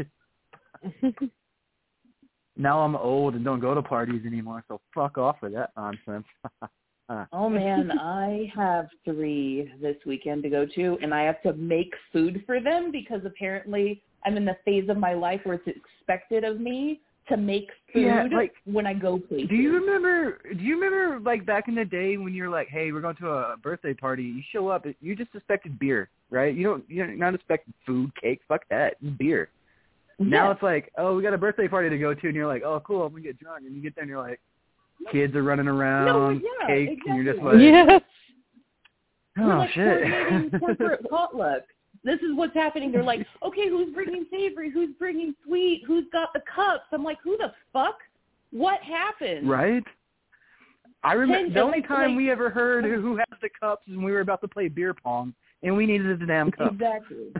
Now I'm old and don't go to parties anymore, so fuck off with that nonsense. Oh man, I have three this weekend to go to, and I have to make food for them because apparently I'm in the phase of my life where it's expected of me to make food Yeah, like, when I go places. Do you remember? Do you remember like back in the day when you're like, hey, we're going to a birthday party? You show up, you just expected beer, right? You don't, you're not expecting food, cake, fuck that, beer. Yeah. Now it's like, oh, we got a birthday party to go to, and you're like, oh, cool, I'm gonna get drunk, and you get there and you're like, kids are running around, No, yeah, cake, exactly. and you're just like, Yes. oh We're like shit. coordinating corporate potluck. This is what's happening. They're like, okay, who's bringing savory? Who's bringing sweet? Who's got the cups? I'm like, who the fuck? What happened? Right? I remember Ten- the only like- time like- we ever heard who has the cups is when we were about to play beer pong, and we needed the damn cups. Exactly.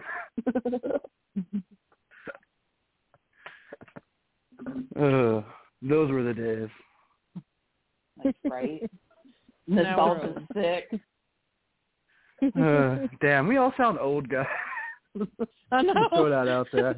Ugh, those were the days. That's right. Now Nostalgia's sick. Uh, damn, we all sound old, guys. I know. Throw that out there.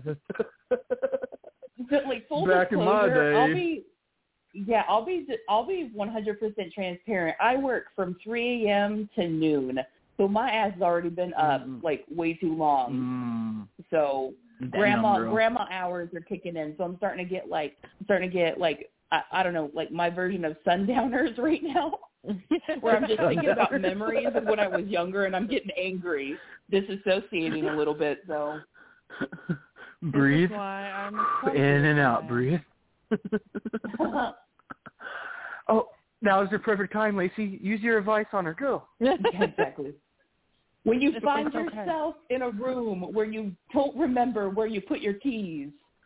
But like full Back in my disclosure, day. I'll be yeah, I'll be I'll be one hundred percent transparent. I work from three a.m. to noon, so my ass has already been up Mm. like way too long. Mm. So Damn, grandma girl. grandma hours are kicking in. So I'm starting to get like I'm starting to get like I, I don't know like my version of sundowners right now, where I'm just thinking about memories of when I was younger, and I'm getting angry, disassociating a little bit. So. Breathe This is why I'm in and out. I am. Breathe. Oh, now is the perfect time, Lacey. Use your advice on her. Go. Yeah, exactly. When you It's find okay. yourself in a room where you don't remember where you put your keys.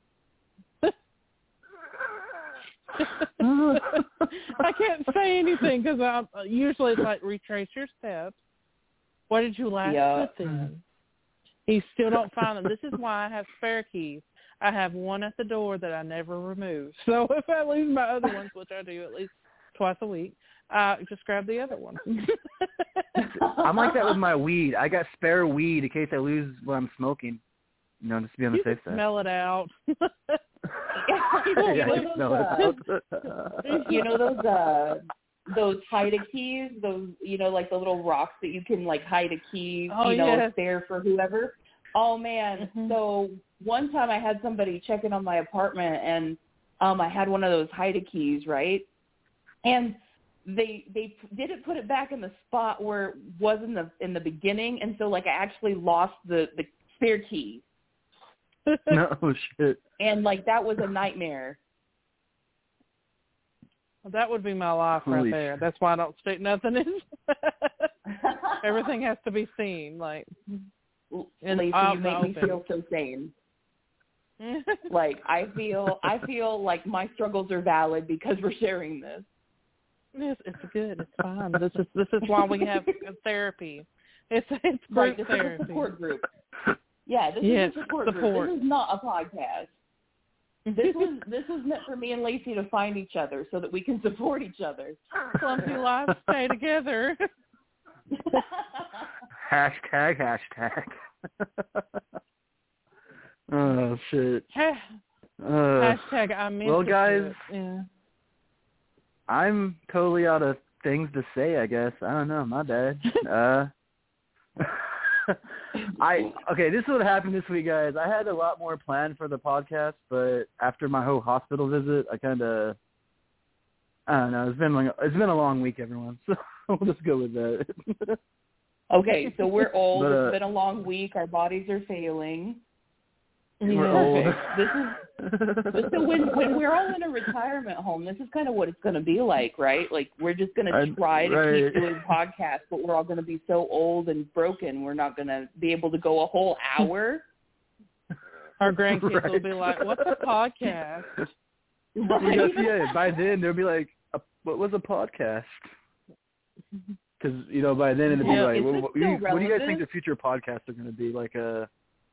I can't say anything because I'm usually it's like retrace your steps. What did you last Yeah. put in? You still don't find them. This is why I have spare keys. I have one at the door that I never remove. So if I lose my other ones, which I do at least twice a week, uh, just grab the other one. I'm like that with my weed. I got spare weed in case I lose what I'm smoking. You know, just to be on the You safe can side. smell it out. Yeah, you, I know smell those, it uh, out. you know those uh those hide a keys, those you know like the little rocks that you can like hide a key, Oh, you know, yes. spare for whoever. Oh man! Mhm. So one time I had somebody check in on my apartment, and um I had one of those hide a keys, right? And they they didn't put it back in the spot where it was in the in the beginning, and so like I actually lost the the spare key, No shit. and like that was a nightmare. That would be my life right Holy there. shit. That's why I don't stick nothing in. Everything has to be seen. Like, and Lacey, out you make in me the open. feel so sane. Like I feel, I feel like my struggles are valid because we're sharing this. It's, it's good. It's fine. This is this is why we have therapy. It's it's group Right, this therapy. is a support group. Yeah, this Yes, is a support, support. group. This is not a podcast. This was this was meant for me and Lacey to find each other so that we can support each other. Clumsy lives stay together. Hashtag, hashtag. Oh, shit. Ha- Uh, Hashtag I meant well, to guys, do it. Yeah. I'm totally out of things to say, I guess. I don't know. My bad. Uh, I okay. This is what happened this week, guys. I had a lot more planned for the podcast, but after my whole hospital visit, I kind of I don't know. It's been like it's been a long week, everyone. So we'll just go with that. Okay, so we're old. But, uh, It's been a long week. Our bodies are failing. We're old. This is so when when we're all in a retirement home, this is kind of what it's going to be like, right? Like we're just going to try to right. keep doing podcasts, but we're all going to be so old and broken, we're not going to be able to go a whole hour. Our grandkids Right. will be like, "What's a podcast?" Right? Yes, yeah. By then they'll be like, uh, "What was a podcast?" Because you know, by then it'll be Yeah, like, is what, this what, still you, what do you guys relevant? think the future podcasts are going to be? Like a,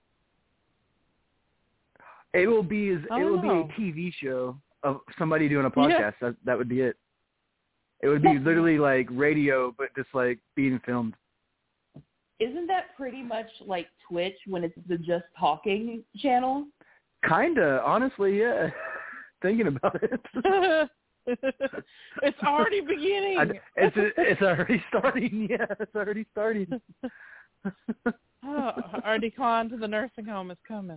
it will be is I it will don't know. be a T V show of somebody doing a podcast. Yeah. That that would be it. It would be literally like radio, but just like being filmed. Isn't that pretty much like Twitch when it's the Just Talking channel? Kinda, honestly, yeah. Thinking about it. It's already beginning. I, it's it's already starting. Yeah, it's already starting. Oh, our decline to the nursing home is coming.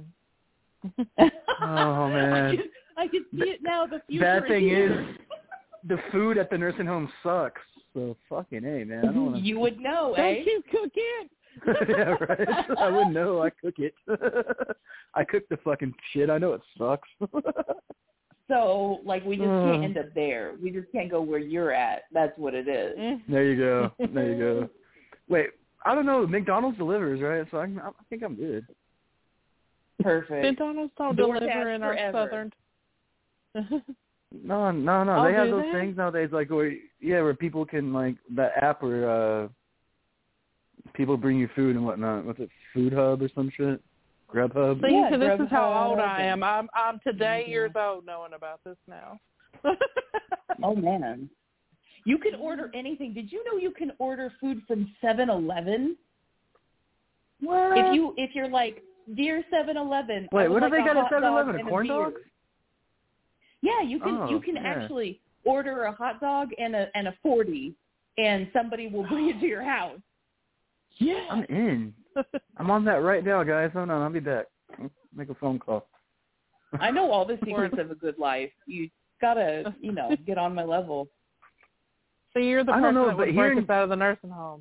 Oh man. I can, I can see it now. The future. Bad thing here. is, the food at the nursing home sucks. So fucking hey, man. I don't wanna... You would know, Don't eh? you cook it? Yeah, right. I wouldn't know. I cook it. I cook the fucking shit. I know it sucks. So, like, we just Uh. can't end up there. We just can't go where you're at. That's what it is. Mm. There you go. There you go. Wait, I don't know. McDonald's delivers, right? So I, I think I'm good. Perfect. McDonald's don't DoorDash deliver in our forever. southern. No, no, no. Oh, they have do those they? things nowadays, like where yeah, where people can like that app where uh, people bring you food and whatnot. What's it, Food Hub or some shit? Grubhub. See, Yeah, so this is how Grubhub old I and- am. I'm I'm today Mhm. years old knowing about this now. Oh, man. You can order anything. Did you know you can order food from seven eleven? What? If you if you're like, dear seven eleven, Wait, I would what do like they a got at hot seven dog eleven? and A corn beer. dog? Yeah, you can Oh, you can yeah. actually order a hot dog and a and a forty, and somebody will bring it to your house. Yeah. I'm in. I'm on that right now, guys. Hold on, I'll be back. I'll make a phone call. I know all the secrets of a good life. You gotta, you know, get on my level. So you're the I person don't know, that but would break hearing- us out of the nursing home.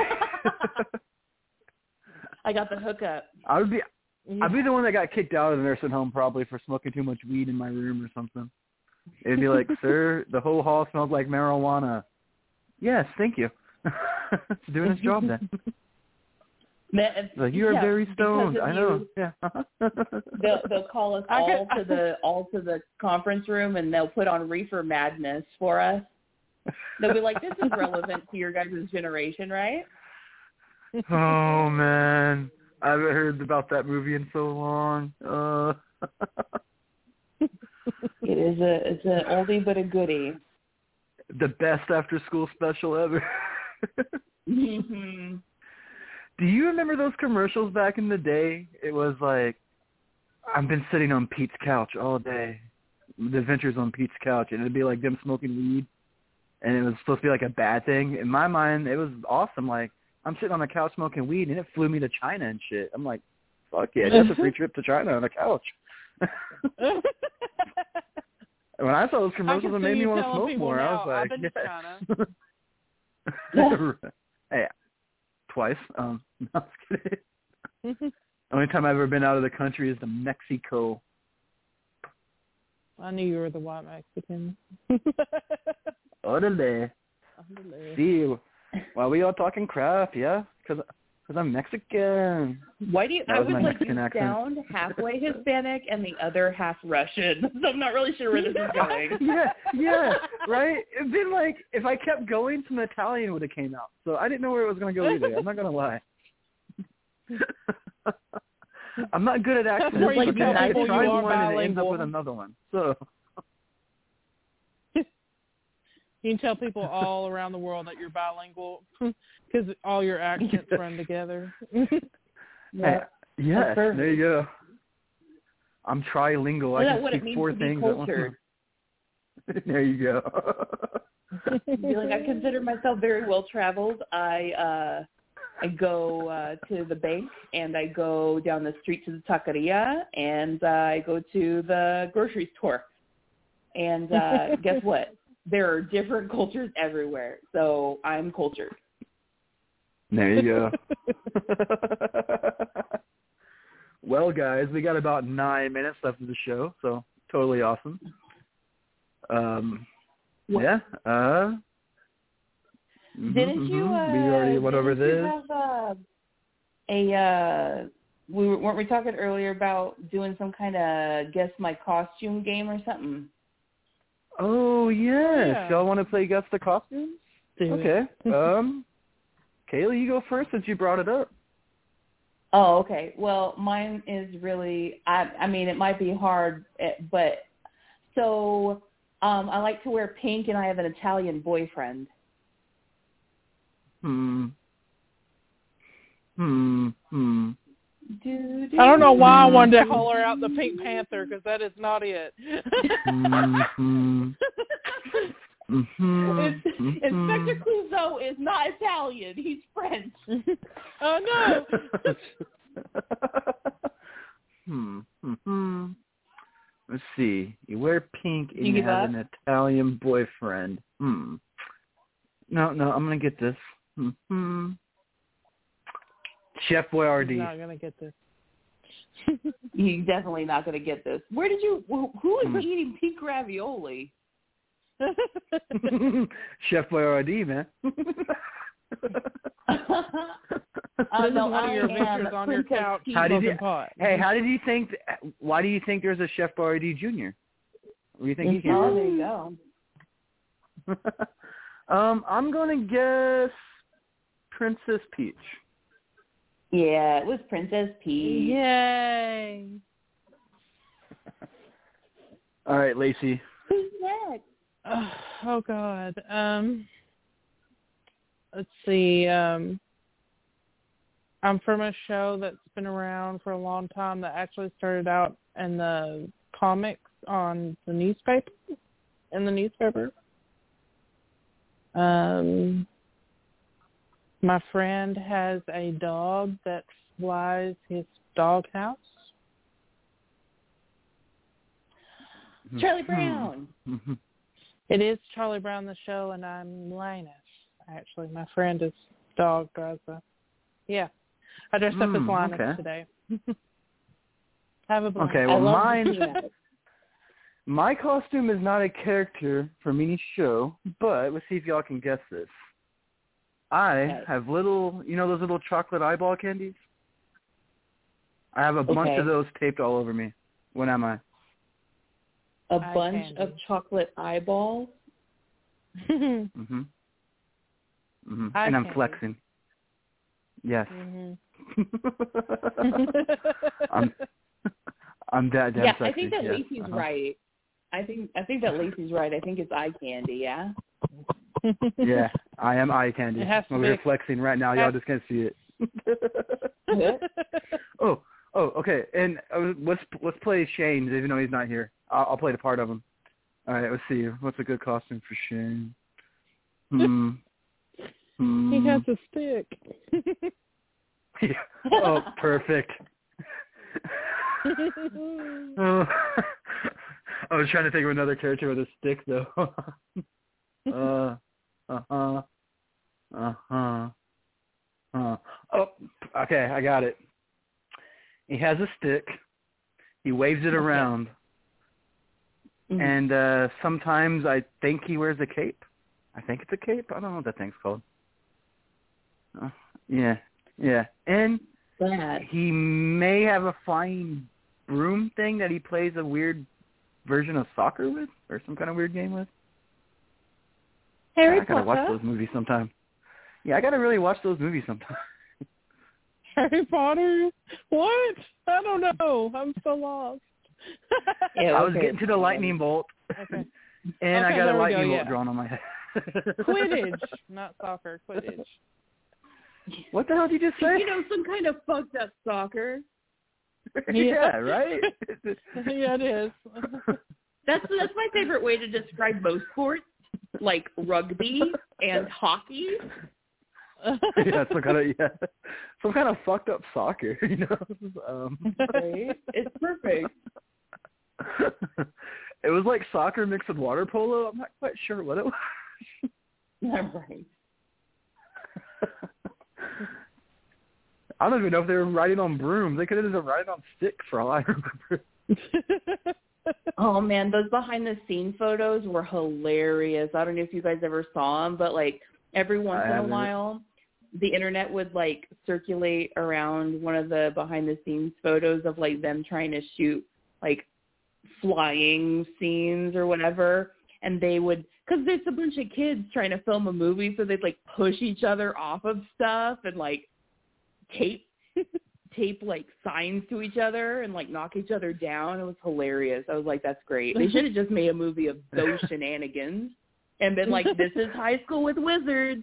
I got the hookup. I would be. I'd be the one that got kicked out of the nursing home probably for smoking too much weed in my room or something. It'd be like, sir, the whole hall smells like marijuana. Yes, thank you. It's doing its job then. Man, Like, you are yeah, very because stoned. of I know. you, Yeah. They'll, they'll call us I all could- to the all to the conference room, and they'll put on Reefer Madness for us. They'll be like, "This is relevant to your guys' generation, right?" Oh man, I haven't heard about that movie in so long. Uh. It is a it's an oldie but a goodie. The best after school special ever. Mm-hmm. Do you remember those commercials back in the day? It was like, I've been sitting on Pete's couch all day. The Adventures on Pete's couch, and it'd be like them smoking weed, and it was supposed to be like a bad thing. In my mind, it was awesome. Like, I'm sitting on the couch smoking weed, and it flew me to China and shit. I'm like, fuck yeah, that's a free trip to China on a couch. When I saw those commercials, it I can made see me you want to telling smoke people more. I now, was like, I've been to yes. China. Hey, twice. Um, no, I'm just kidding. Only time I've ever been out of the country is to Mexico. I knew you were the white Mexican. Orale. See, while we all talking crap, yeah? Because I'm Mexican. Why do you? That I was would my like you Mexican accent. sound halfway Hispanic and the other half Russian. So I'm not really sure where this is going. yeah, yeah, right? It'd been like, if I kept going, some Italian would have came out. So I didn't know where it was going to go either. I'm not going to lie. I'm not good at accents. where you but tell I people tried you are one and it ends up bilingual. with another one. So You can tell people all around the world that you're bilingual because all your accents run together. Hey, yes, perfect. there you go. I'm trilingual. Isn't I that can what it speak means four to be things at once. cultured? There you go. Be like, I consider myself very well traveled. I uh I go uh, to the bank, and I go down the street to the taqueria, and uh, I go to the grocery store. And uh, guess what? There are different cultures everywhere, so I'm cultured. There you go. Well, guys, we got about nine minutes left of the show, so totally awesome. Um, yeah. Uh, Didn't mm-hmm, you? Uh, we already went over didn't you this. have uh, a? Uh, we were, weren't we talking earlier about doing some kind of guess my costume game or something? Oh yes, Yeah. y'all want to play Guess the Costumes? Do Okay. it. um, Kaylee, you go first since you brought it up. Oh, okay. Well, mine is really. I. I mean, it might be hard, but so um, I like to wear pink, and I have an Italian boyfriend. Hmm. Hmm. Hmm. Do, do, I don't know why I wanted to holler out the Pink Panther because that is not it. Mm-hmm. Mm-hmm. It's, Mm-hmm. Inspector Clouseau is not Italian. He's French. Oh no! hmm. Hmm. Let's see. You wear pink and You you give have up? an Italian boyfriend. Hmm. No, no, I'm gonna get this. Hmm. Chef He's Boyardee. not gonna get this. You're definitely not going to get this. Where did you? Who who is Hmm. eating pink ravioli? Chef Boyardee, man. uh, This no, is one of I your am adventures on your Princess couch Peach. How did smoking you- pot. Hey, how did you think? Why do you think there's a Chef Boyardee Junior? Where do you think he came Oh, from? there you go. um, I'm gonna guess Princess Peach. Yeah, it was Princess Peach. Yay! All right, Lacey. Who's next? Oh, oh God. Um, let's see. Um, I'm from a show that's been around for a long time that actually started out in the comics on the newspaper. In the newspaper. Um, my friend has a dog that flies his doghouse. Charlie Brown. Mm-hmm. It is Charlie Brown the show, and I'm Linus. Actually, my friend is dog drives a. Yeah, I dressed up as Mm, Linus okay. today. Have a blast. Okay, I well, love mine. seeing that. My costume is not a character from any show, but let's see if y'all can guess this. I Okay. have little, you know those little chocolate eyeball candies? I have a bunch Okay. of those taped all over me. When am I? A Eye bunch candy. of chocolate eyeballs. Mm-hmm. Mm-hmm. Eye And I'm candy. flexing. Yes. Mhm. I'm I'm that damn Yeah, sexy. I think that yes. Lacey's uh-huh. right. I think I think that Lacey's right. I think it's eye candy. Yeah. Yeah, I am eye candy. It has to I'm be- here flexing right now. Y'all just can't see it. oh, oh, okay. And uh, let's let's play Shane, even though he's not here. I'll, I'll play the part of him. All right, let's see. What's a good costume for Shane? Hmm. hmm. He has a stick. Oh, perfect. Oh, I was trying to think of another character with a stick, though. uh, uh-huh. Uh-huh. Uh, oh, okay, I got it. He has a stick. He waves it Okay. around. Mhm. And uh, sometimes I think he wears a cape. I think it's a cape. I don't know what that thing's called. Uh, yeah, yeah. And Bad. he may have a flying broom thing that he plays a weird version of soccer with, or some kind of weird game with. Harry I gotta watch Potter. those movies sometime. Yeah, I gotta really watch those movies sometime. Harry Potter? What? I don't know. I'm so lost. Yeah, I was okay. getting to the lightning bolt, Okay. and I Okay, got there a we lightning go, bolt yeah. drawn on my head. Quidditch, not soccer. Quidditch. What the hell did you just say? You know, some kind of fucked up soccer. Yeah, right? Yeah, it is. That's that's my favorite way to describe most sports, like rugby and hockey. yeah, some kind of yeah, some kind of fucked up soccer, you know. Um, Right? It's perfect. It was like soccer mixed with water polo. I'm not quite sure what it was. Right. I don't even know if they were riding on brooms. They could have been riding on sticks for all I remember. Oh man, those behind the scene photos were hilarious. I don't know if you guys ever saw them, but like every once I in a haven't. while, the internet would like circulate around one of the behind the scenes photos of like them trying to shoot like flying scenes or whatever, and they would, because there's a bunch of kids trying to film a movie, so they'd like push each other off of stuff and like tape tape like signs to each other and like knock each other down. It was hilarious. I was like, that's great. They should have just made a movie of those shenanigans and been like, this is High School with Wizards.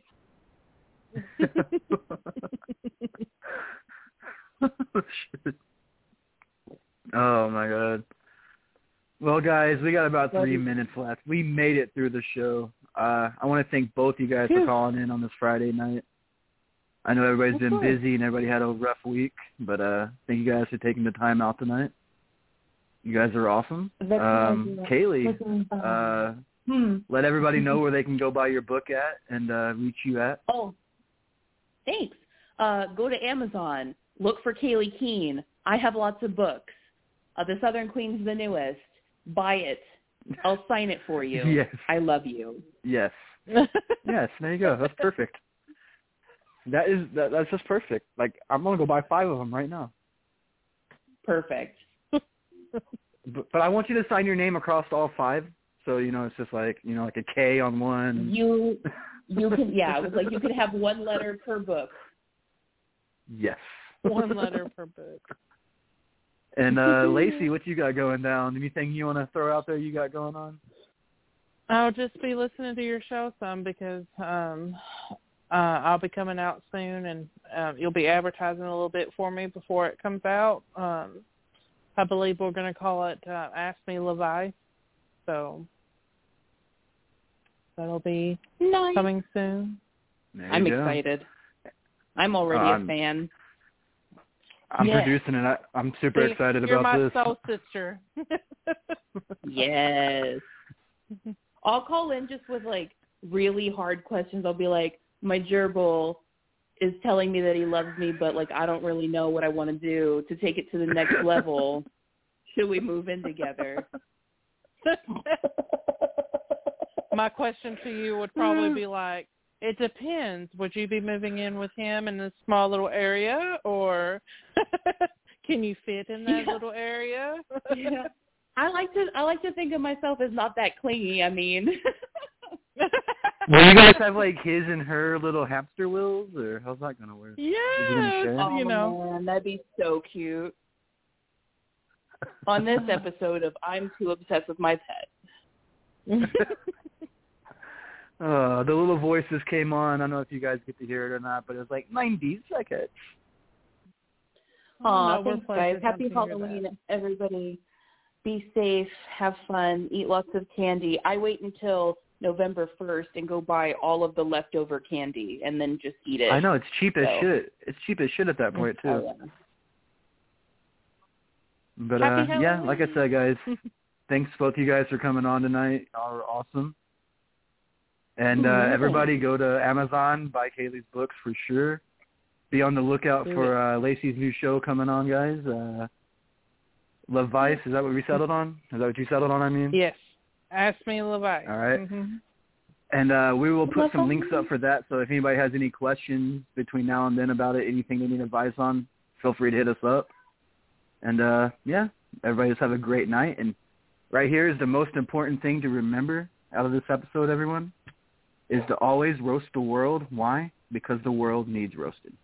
Oh my god. Well, guys, we got about three minutes left. We made it through the show. Uh, I want to thank both you guys for calling in on this Friday night. I know everybody's been busy and everybody had a rough week, but uh, thank you guys for taking the time out tonight. You guys are awesome. Um, Kaylee, uh, hmm. let everybody know where they can go buy your book at and uh, reach you at. Oh, thanks. Uh, go to Amazon. Look for Kaylee Keene. I have lots of books. Uh, the Southern Queen's the newest. Buy it. I'll sign it for you. Yes. I love you. Yes. Yes, there you go. That's perfect. That is that, that's just perfect. Like, I'm gonna go buy five of them right now. Perfect. But, but I want you to sign your name across all five, so you know it's just like you know like a K on one. You you can yeah. It was like you could have one letter per book. Yes. One letter per book. And uh, Lacey, what you got going down? Anything you want to throw out there you got going on? I'll just be listening to your show some because um, uh, I'll be coming out soon, and um, you'll be advertising a little bit for me before it comes out. Um, I believe we're going to call it uh, Ask Me Levi. So that'll be nice. Coming soon. I'm go. excited. I'm already um, a fan. I'm yes. producing it. I, I'm super See, excited you're about my this. soul sister. Yes. I'll call in just with like really hard questions. I'll be like, my gerbil is telling me that he loves me, but like I don't really know what I want to do to take it to the next level. Should we move in together? My question to you would probably be like, it depends. Would you be moving in with him in a small little area, or can you fit in that yeah. little area? Yeah. I like to I like to think of myself as not that clingy. I mean, Will you guys have like his and her little hamster wheels, or how's that gonna work? Yes, oh, you know, man, that'd be so cute. On this episode of I'm Too Obsessed with My Pet. Uh, the little voices came on. I don't know if you guys get to hear it or not, but it was like ninety seconds. Aw, no, thanks, guys. Happy Halloween, everybody. Be safe, have fun, eat lots of candy. I wait until November first and go buy all of the leftover candy and then just eat it. I know, it's cheap as so. shit. It's cheap as shit at that point, too. Oh, yeah. But, Happy uh, yeah, Halloween. like I said, guys, thanks both of you guys for coming on tonight. Y'all are awesome. And uh, Mm-hmm. everybody go to Amazon, buy Kaylee's books for sure. Be on the lookout for uh, Lacey's new show coming on, guys. Uh, Love Vice, is that what we settled on? Is that what you settled on, I mean? Yes. Ask Me Levi. All right. Mm-hmm. And uh, we will put some links up for that, so if anybody has any questions between now and then about it, anything they need advice on, feel free to hit us up. And, uh, yeah, everybody just have a great night. And right here is the most important thing to remember out of this episode, everyone, is to always roast the world. Why? Because the world needs roasted.